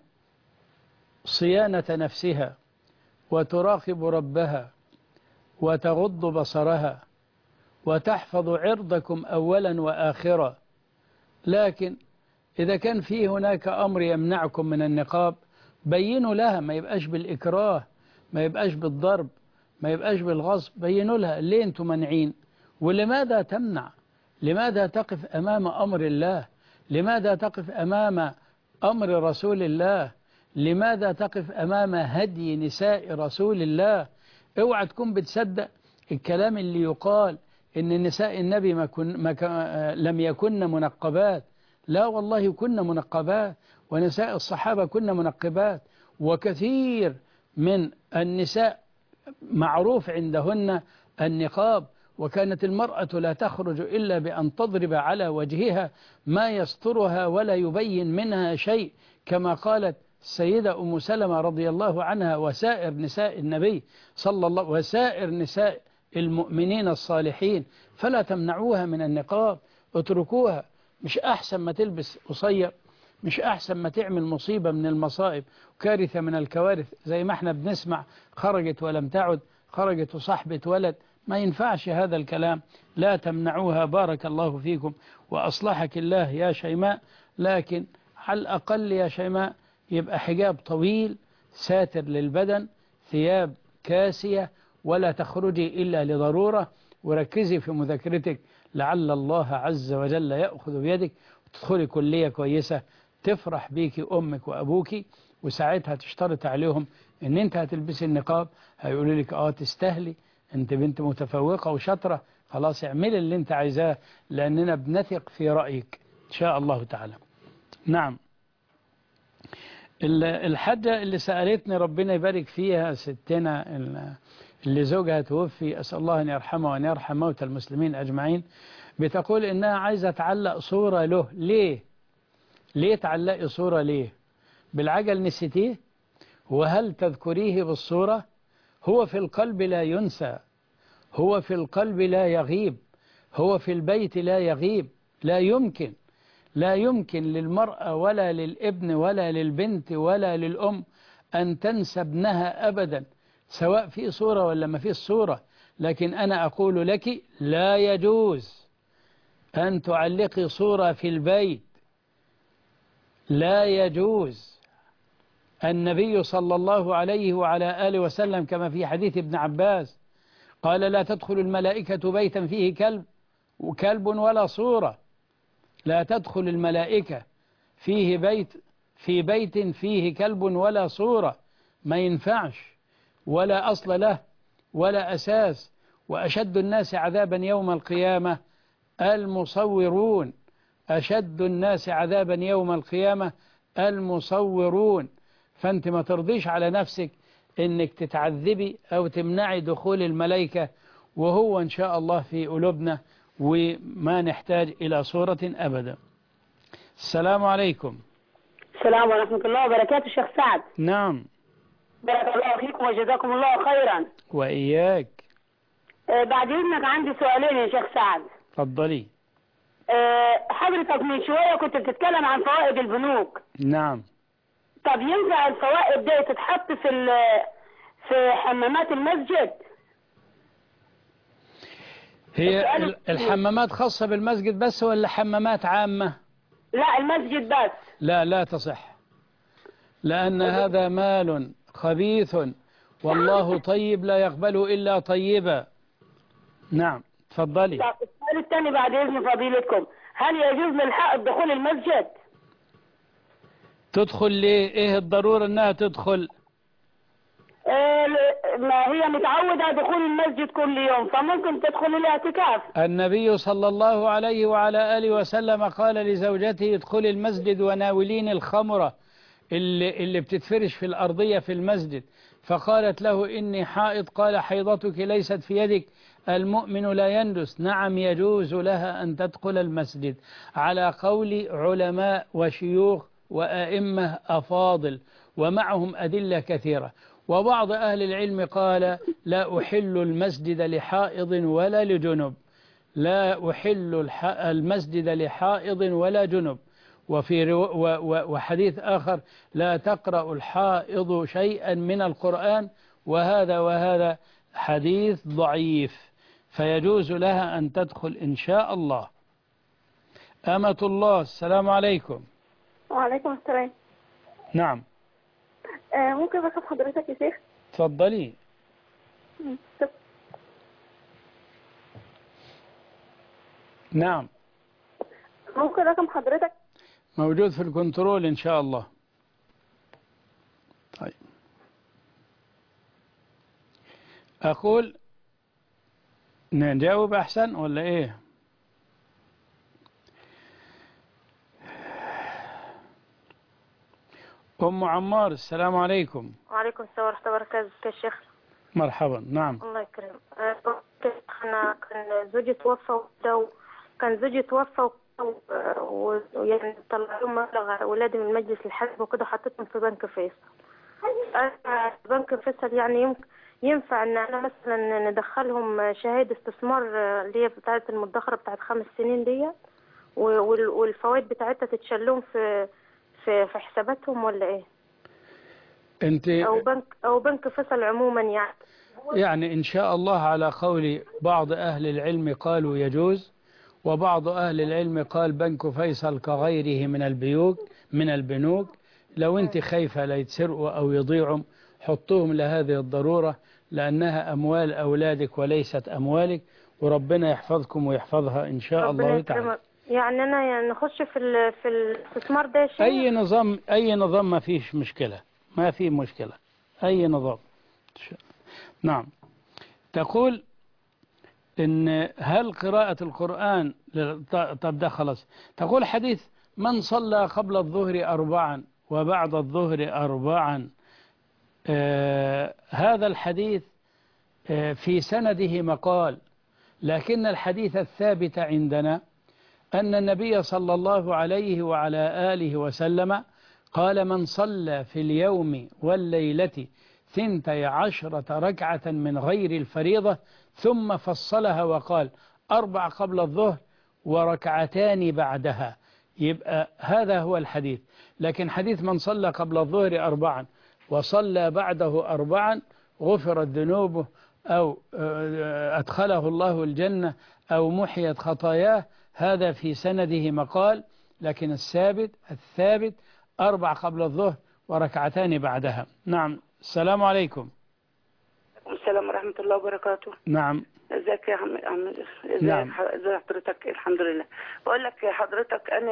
صيانة نفسها وتراقب ربها وتغض بصرها وتحفظ عرضكم أولا وآخرا. لكن إذا كان في هناك أمر يمنعكم من النقاب بينوا لها، ما يبقاش بالإكراه، ما يبقاش بالضرب، ما يبقاش بالغصب، بينوا لها ليه أنتم منعين، ولماذا تمنع، لماذا تقف أمام أمر الله، لماذا تقف أمام أمر رسول الله، لماذا تقف أمام هدي نساء رسول الله. اوعى تكون بتصدق الكلام اللي يقال إن نساء النبي ما كن ما كن لم يكن منقبات، لا والله كن منقبات، ونساء الصحابة كن منقبات، وكثير من النساء معروف عندهن النقاب، وكانت المرأة لا تخرج إلا بأن تضرب على وجهها ما يسترها ولا يبين منها شيء، كما قالت السيدة أم سلمة رضي الله عنها وسائر نساء النبي صلى الله وسائر نساء المؤمنين الصالحين. فلا تمنعوها من النقاب، اتركوها. مش أحسن ما تلبس قصير، مش أحسن ما تعمل مصيبة من المصائب وكارثة من الكوارث زي ما احنا بنسمع خرجت ولم تعد، خرجت وصاحبة ولد. ما ينفعش هذا الكلام. لا تمنعوها. بارك الله فيكم وأصلحك الله يا شيماء. لكن على الأقل يا شيماء يبقى حجاب طويل ساتر للبدن، ثياب كاسية، ولا تخرجي إلا لضرورة، وركزي في مذاكرتك لعل الله عز وجل يأخذ بيدك وتدخلي كلية كويسة تفرح بيكي أمك وأبوكي، وساعتها تشترط عليهم إن أنت هتلبسي النقاب، هيقولوا لك آه تستاهلي، أنت بنت متفوقة وشاطرة، خلاص اعملي اللي أنت عايزاه لأننا بنثق في رأيك إن شاء الله تعالى. نعم. الحاجة اللي سألتني ربنا يبارك فيها ستنا اللي زوجها توفي، أسأل الله أن يرحمه وأن يرحم موتى المسلمين أجمعين، بتقول إنها عايزة تعلق صورة له. ليه؟ ليه تعلقي صورة ليه؟ بالعجل نسيتيه؟ وهل تذكريه بالصورة؟ هو في القلب لا ينسى، هو في القلب لا يغيب، هو في البيت لا يغيب، لا يمكن. لا يمكن للمرأة ولا للابن ولا للبنت ولا للأم أن تنسى ابنها أبدا، سواء في صورة ولا ما في صورة. لكن أنا أقول لك لا يجوز أن تعلقي صورة في البيت، لا يجوز. النبي صلى الله عليه وعلى آله وسلم كما في حديث ابن عباس قال لا تدخل الملائكة بيتا فيه كلب وكلب ولا صورة. لا تدخل الملائكة فيه بيت في بيت فيه كلب ولا صورة، ما ينفعش ولا أصل له ولا أساس. وأشد الناس عذابا يوم القيامة المصورون، أشد الناس عذابا يوم القيامة المصورون. فأنت ما ترضيش على نفسك إنك تتعذبي أو تمنعي دخول الملائكة، وهو إن شاء الله في قلوبنا وما نحتاج إلى صورة أبدا. السلام عليكم.
السلام ورحمة الله وبركاته. شيخ سعد.
نعم.
بارك الله فيكم وجزاكم الله خيرا.
وإياك.
أه بعد إذنك عندي سؤالين يا شيخ سعد.
اتفضلي.
أه حضرتك من شوية كنت بتتكلم عن فوائد البنوك.
نعم.
طب ينفع الفوائد دي تتحط في في حمامات المسجد؟
هي الحمامات خاصة بالمسجد بس ولا حمامات عامة؟
لا المسجد بس.
لا لا تصح، لأن هذا مال خبيث والله طيب لا يقبل إلا طيبا. نعم تفضلي.
السؤال الثاني بعد إذن فضيلتكم، هل يجوز للحائض دخول المسجد؟
تدخل ليه؟ إيه الضرورة أنها تدخل؟
آه ما هي متعودة دخول المسجد كل يوم، فممكن تدخل الاعتكاف.
النبي صلى الله عليه وعلى آله وسلم قال لزوجته ادخل المسجد وناولين الخمرة اللي, اللي بتتفرش في الأرضية في المسجد، فقالت له إني حائض، قال حيضتك ليست في يدك، المؤمن لا يندس. نعم يجوز لها أن تدخل المسجد على قول علماء وشيوخ وأئمة أفاضل ومعهم أدلة كثيرة. وبعض أهل العلم قال لا أحل المسجد لحائض ولا لجنب، لا أحل المسجد لحائض ولا جنب. وفي وحديث آخر لا تقرأ الحائض شيئا من القرآن، وهذا وهذا حديث ضعيف، فيجوز لها أن تدخل إن شاء الله. أمة الله. السلام عليكم.
وعليكم السلام.
نعم.
آه ممكن رقم حضرتك يا شيخ؟
تفضلي. نعم.
ممكن رقم حضرتك؟
موجود في الكنترول إن شاء الله. طيب أقول نجاوب أحسن ولا إيه؟ أم عمار. السلام عليكم.
وعليكم السلام ورحمة الله وبركاته يا شيخ.
مرحبا. نعم.
الله يكرم. أنا كان زوجي توفى كان زوجي توفى ويعني طلعوا مبلغ أولادي من مجلس الحزب وكده حطيتهم في بنك فيصل. أنا بنك فيصل يعني يمكن ينفع إن أنا مثلا ندخلهم شهادة استثمار اللي هي بتاعة المدخرة بتاعة خمس سنين دي، والفوائد بتاعتها تتشلهم في في في حساباتهم ولا إيه؟
أنت
أو بنك أو بنك فيصل عموما يعني.
يعني إن شاء الله على قول بعض أهل العلم قالوا يجوز، وبعض أهل العلم قال بنك فيصل كغيره من البيوت من البنوك. لو أنت خايفة لا يتسرقوا أو يضيعوا حطوهم لهذه الضرورة، لأنها أموال أولادك وليست أموالك، وربنا يحفظكم ويحفظها إن شاء الله تعالى.
يعني أنا يعني نخش في في الاستثمار ده شيء؟
أي نظام أي نظام ما فيش مشكلة، ما في مشكلة أي نظام. نعم. تقول إن هل قراءة القرآن طب ده خلاص. تقول حديث من صلى قبل الظهر أربعا وبعد الظهر أربعا، آه هذا الحديث آه في سنده مقال، لكن الحديث الثابت عندنا أن النبي صلى الله عليه وعلى آله وسلم قال من صلى في اليوم والليلة ثنتي عشرة ركعة من غير الفريضة ثم فصلها وقال أربع قبل الظهر وركعتان بعدها، يبقى هذا هو الحديث. لكن حديث من صلى قبل الظهر أربعا وصلى بعده أربعا غفرت ذنوبه أو أدخله الله الجنة أو محيت خطاياه، هذا في سنده مقال. لكن الثابت الثابت أربع قبل الظهر وركعتان بعدها. نعم. السلام عليكم.
السلام ورحمة الله وبركاته.
نعم.
ازيك يا عم عم
نعم.
ازي حضرتك؟ الحمد لله. بقول لك حضرتك انا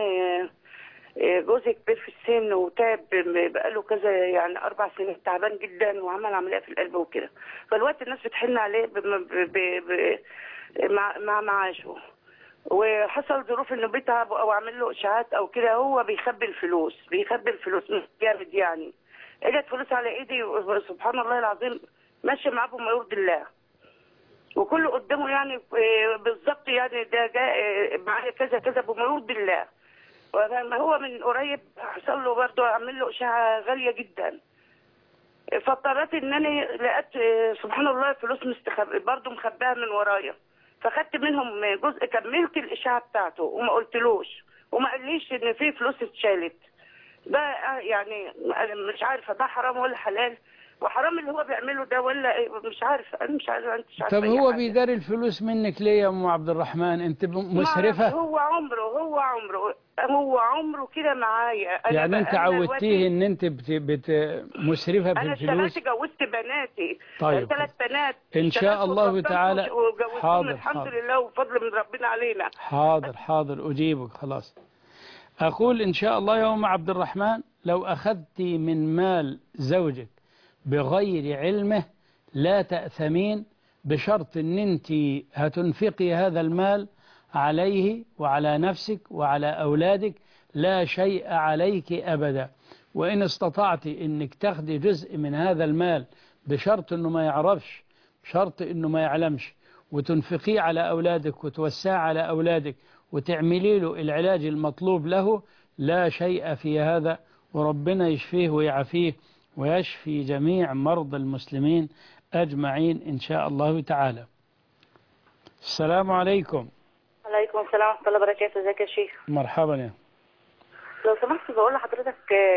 جوزي كبير في السن وتعب بقاله كذا يعني اربع سنين، تعبان جدا وعمل عمليه في القلب وكده، فالوقت الناس بتحن عليه ب... ب... ب... مع مع معاشه، وحصل ظروف انه بيتعب او عامل له اشاعات او كده، هو بيخبي الفلوس بيخبي الفلوس جامد يعني. اجت فلوس على ايدي سبحان الله العظيم ماشيه معاه بما يرضي الله، وكله قدامه يعني بالظبط، يعني ده جاء معايا كذا كذا بما يرضي الله. هو من قريب حصل له برضه عامل له اشعه غاليه جدا، فاضطريت ان انا لقيت سبحان الله فلوس مستخبيه برضه مخباها من ورايا، فخدت منهم جزء كملت الاشعه بتاعته وما قلتلوش وما قاليش ان في فلوس اتشالت. ده يعني مش عارفه ده حرام ولا حلال، وحرام اللي هو بيعمله ده ولا مش عارفه. انا مش عارفه انت مش عارفه.
طب هو بيداري الفلوس منك ليه يا ام عبد الرحمن؟ انت مسرفه؟
هو عمره هو عمره هو عمره كده معايا.
يعني انت عودتيه ان انت بت... بت... مسرفه في
انا
الفلوس؟
انا اشتغلت جوزت بناتي.
طيب
ثلاث بنات
ان شاء الله تعالى.
حاضر الحمد حاضر. لله وفضل من ربنا علينا.
حاضر حاضر اجيبك خلاص. اقول ان شاء الله يا ام عبد الرحمن لو اخذتي من مال زوجك بغير علمه لا تأثمين، بشرط ان انت هتنفقي هذا المال عليه وعلى نفسك وعلى أولادك، لا شيء عليك أبدا. وإن استطعت انك تاخدي جزء من هذا المال بشرط انه ما يعرفش، بشرط انه ما يعلمش، وتنفقيه على أولادك وتوسع على أولادك وتعملي له العلاج المطلوب له، لا شيء في هذا، وربنا يشفيه ويعافيه ويشفي جميع مرضى المسلمين أجمعين إن شاء الله تعالى. السلام عليكم.
عليكم السلام ورحمة الله وبركاته. ازيك يا شيخ؟
مرحبا يا.
لو سمحت بقول لحضرتك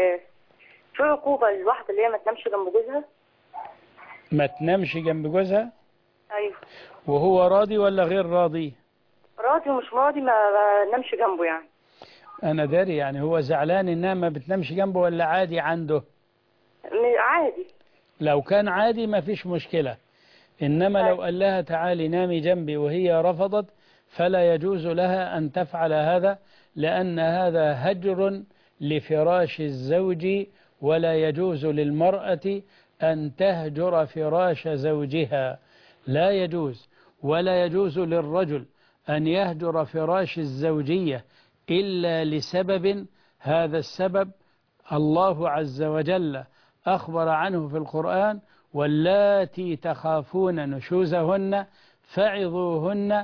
في عقوبة للواحدة اللي هي ما تنامش جنب جوزها؟
ما تنامش جنب جوزها؟
أيوه.
وهو راضي ولا غير راضي؟
راضي ومش راضي ما نامش جنبه يعني.
أنا داري، يعني هو زعلان إنها ما بتنامش جنبه ولا عادي عنده؟
عادي.
لو كان عادي ما فيش مشكلة، إنما لو قال لها تعالي نامي جنبي وهي رفضت فلا يجوز لها أن تفعل هذا، لأن هذا هجر لفراش الزوج، ولا يجوز للمرأة أن تهجر فراش زوجها، لا يجوز. ولا يجوز للرجل أن يهجر فراش الزوجية إلا لسبب، هذا السبب الله عز وجل أخبر عنه في القرآن: واللاتي تخافون نشوزهن فعظوهن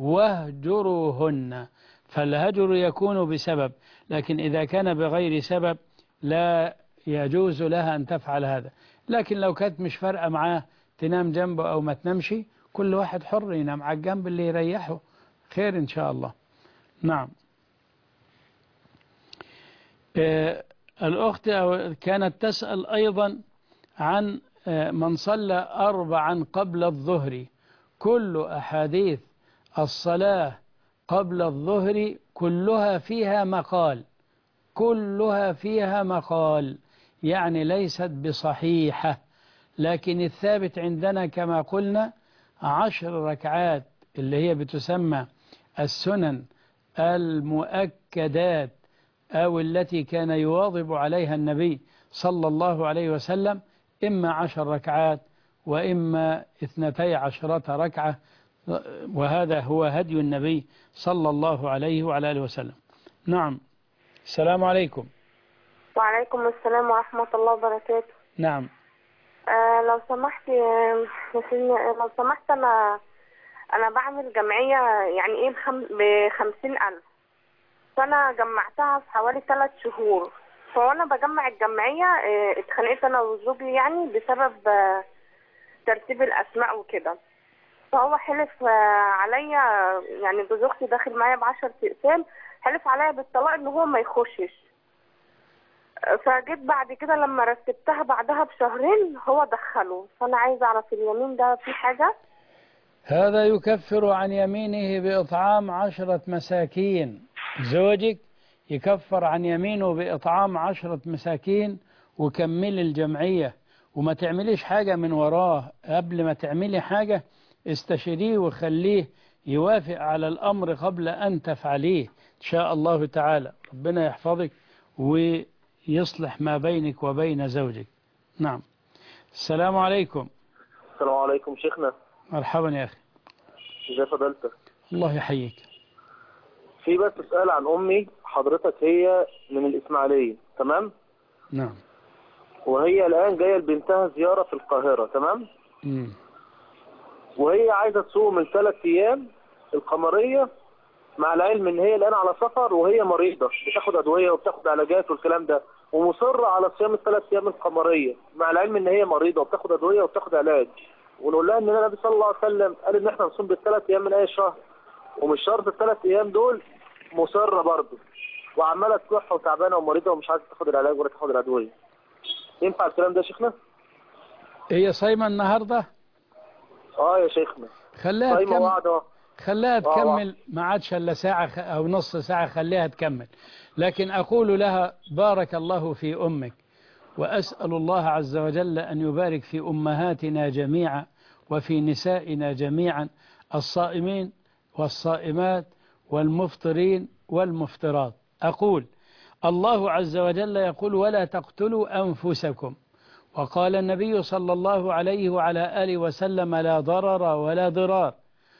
واهجروهن. فالهجر يكون بسبب، لكن إذا كان بغير سبب لا يجوز لها أن تفعل هذا. لكن لو كانت مش فارقة معاه تنام جنبه أو ما تنامش، كل واحد حر ينام على الجنب اللي يريحه، خير إن شاء الله. نعم. آه الأخت كانت تسأل أيضا عن من صلى أربعا قبل الظهر. كل أحاديث الصلاة قبل الظهر كلها فيها مقال، كلها فيها مقال، يعني ليست بصحيحة. لكن الثابت عندنا كما قلنا عشر ركعات اللي هي بتسمى السنن المؤكدات، أو التي كان يواظب عليها النبي صلى الله عليه وسلم، إما عشر ركعات وإما اثنتي عشرة ركعة، وهذا هو هدي النبي صلى الله عليه وعلى آله وسلم. نعم. السلام عليكم.
وعليكم السلام ورحمة الله وبركاته.
نعم.
آه لو سمحت لو سمحت أنا أنا بعمل جمعية يعني إيه بخمسين ألف، فأنا جمعتها في حوالي ثلاث شهور. فوانا بجمع الجمعية اه اتخانقت انا وزوجي يعني بسبب اه ترتيب الاسماء وكده. فهو حلف آه، عليا، يعني جوز اختي داخل معايا بعشر اقسام، حلف عليا بالطلاق ان هو ما يخشش. آه، فجيت بعد كده لما رتبتها بعدها بشهرين هو دخله، فانا عايزه اعرف اليمين ده في حاجه؟
هذا يكفر عن يمينه بإطعام عشرة مساكين. زوجك يكفر عن يمينه بإطعام عشرة مساكين، وكمل الجمعية وما تعمليش حاجة من وراه. قبل ما تعملي حاجة استشيريه وخليه يوافق على الأمر قبل أن تفعليه إن شاء الله تعالى. ربنا يحفظك ويصلح ما بينك وبين زوجك. نعم. السلام عليكم.
السلام عليكم شيخنا.
مرحبا يا أخي.
ازي فضلتك؟
الله يحييك.
في بس سؤال عن أمي حضرتك، هي من الإسماعيلية تمام؟
نعم.
وهي الآن جاية لبنتها زيارة في القاهرة تمام؟
مم.
وهي عايزة تصوم من ثلاث أيام القمرية، مع العلم إن هي الآن على سفر وهي مريضة بتاخد أدوية وبتاخد علاجات والكلام ده، ومصرة على صيام الثلاث أيام القمرية مع العلم إن هي مريضة وبتاخد أدوية وبتاخد علاج. ونقول لها إن النبي صلى الله عليه وسلم قال إن إحنا نصوم بالثلاث أيام من أي شهر، ومش شرط الثلاث أيام دول، مصرة برضه وعمالة تكح وتعبانة ومريضة ومش عايزة تاخد العلاج ولا تاخد الأدوية. ينفع الكلام ده يا شيخنا؟
هي صايمة النهاردة؟
اه يا شيخنا.
خليها
صايمة
تكمل.
وقاعدة.
خليها
آه
تكمل، ما عادش الا ساعة أو نص ساعة، خليها تكمل. لكن أقول لها بارك الله في أمك، وأسأل الله عز وجل أن يبارك في أمهاتنا جميعا وفي نسائنا جميعا، الصائمين والصائمات والمفطرين والمفطرات. أقول الله عز وجل يقول ولا تقتلوا أنفسكم، وقال النبي صلى الله عليه وعلى آله وسلم لا ضرر ولا ضرار،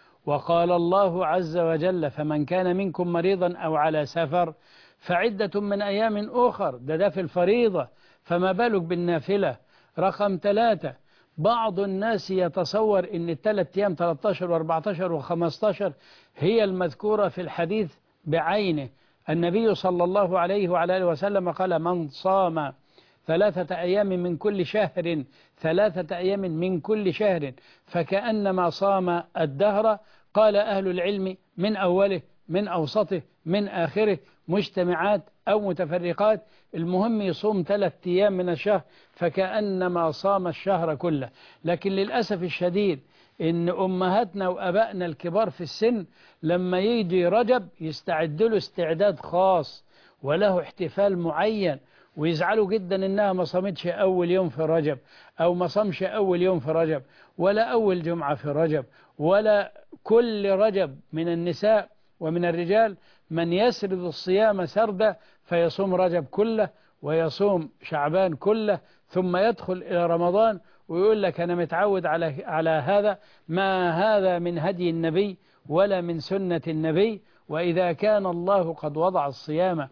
وقال الله عز وجل فمن كان منكم مريضا أو على سفر فعدة من أيام أخر. ده ده في الفريضة، فما بالك بالنافلة. رقم ثلاثة، بعض الناس يتصور أن الثلاث أيام ثلاثة عشر وأربعة عشر وخمسة عشر هي المذكورة في الحديث بعينه. النبي صلى الله عليه وعلى آله وسلم قال من صام ثلاثة أيام من كل شهر ثلاثة أيام من كل شهر فكأنما صام الدهر. قال أهل العلم من أوله من أوسطه من آخره، مجتمعات أو متفرقات، المهم يصوم ثلاثة أيام من الشهر فكأنما صام الشهر كله. لكن للأسف الشديد إن أمهاتنا وأبائنا الكبار في السن لما يجي رجب يستعد له استعداد خاص وله احتفال معين، ويزعلوا جدا إنها ما صامتش أول يوم في رجب، أو ما صامش أول يوم في رجب، ولا أول جمعة في رجب، ولا كل رجب. من النساء ومن الرجال من يسرد الصيام سردا فيصوم رجب كله ويصوم شعبان كله ثم يدخل إلى رمضان ويقول لك أنا متعود على على هذا. ما هذا من هدي النبي ولا من سنة النبي. وإذا كان الله قد وضع الصيام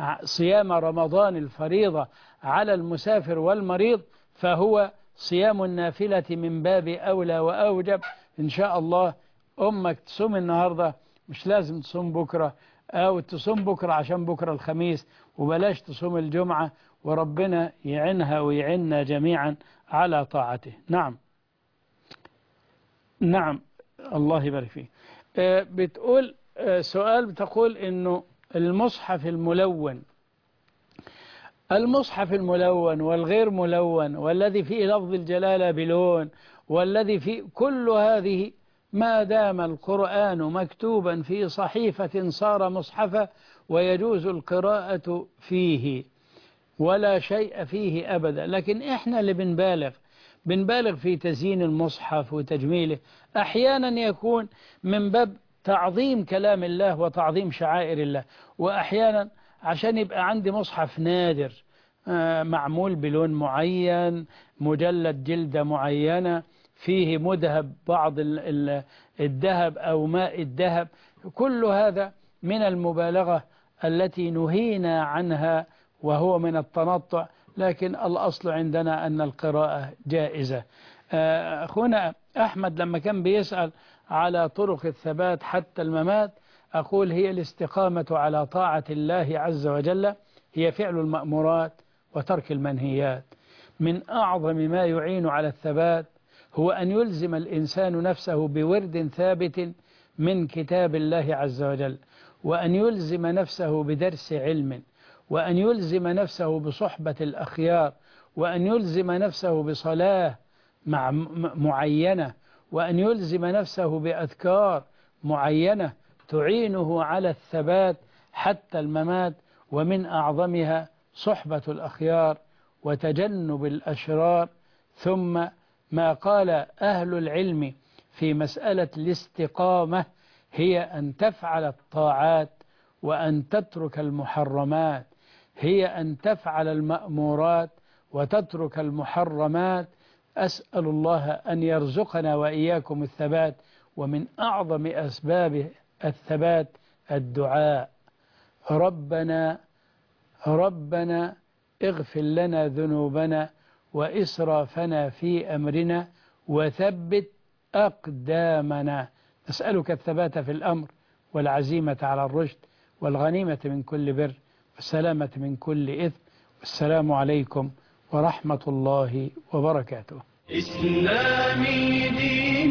صيام رمضان الفريضة على المسافر والمريض فهو صيام النافلة من باب أولى وأوجب. إن شاء الله أمك تصوم النهاردة، مش لازم تصوم بكرة، أو تصوم بكرة عشان بكرة الخميس، وبلاش تصوم الجمعة، وربنا يعينها ويعيننا جميعا على طاعته. نعم نعم الله يبارك فيه. بتقول سؤال، بتقول إنه المصحف الملون المصحف الملون والغير ملون، والذي فيه لفظ الجلالة بلون، والذي فيه كل هذه، ما دام القرآن مكتوبا في صحيفة صار مصحفا ويجوز القراءة فيه ولا شيء فيه أبدا. لكن إحنا اللي بنبالغ بنبالغ في تزيين المصحف وتجميله. أحيانا يكون من باب تعظيم كلام الله وتعظيم شعائر الله، وأحيانا عشان يبقى عندي مصحف نادر معمول بلون معين، مجلد جلدة معينة، فيه مذهب بعض الذهب أو ماء الذهب. كل هذا من المبالغة التي نهينا عنها وهو من التنطع. لكن الأصل عندنا أن القراءة جائزة. أخونا أحمد لما كان بيسأل على طرق الثبات حتى الممات، أقول هي الاستقامة على طاعة الله عز وجل، هي فعل المأمورات وترك المنهيات. من أعظم ما يعين على الثبات هو أن يلزم الإنسان نفسه بورد ثابت من كتاب الله عز وجل، وأن يلزم نفسه بدرس علم، وأن يلزم نفسه بصحبة الأخيار، وأن يلزم نفسه بصلاة مع معينة، وأن يلزم نفسه بأذكار معينة تعينه على الثبات حتى الممات، ومن أعظمها صحبة الأخيار وتجنب الأشرار. ثم ما قال أهل العلم في مسألة الاستقامة هي أن تفعل الطاعات وأن تترك المحرمات، هي أن تفعل المأمورات وتترك المحرمات. أسأل الله أن يرزقنا وإياكم الثبات، ومن أعظم أسباب الثبات الدعاء. ربنا ربنا اغفر لنا ذنوبنا وإسرافنا في أمرنا وثبت أقدامنا. نسألك الثبات في الأمر والعزيمة على الرشد والغنيمة من كل بر والسلامة من كل إثم. والسلام عليكم ورحمة الله وبركاته.
إسلامي دين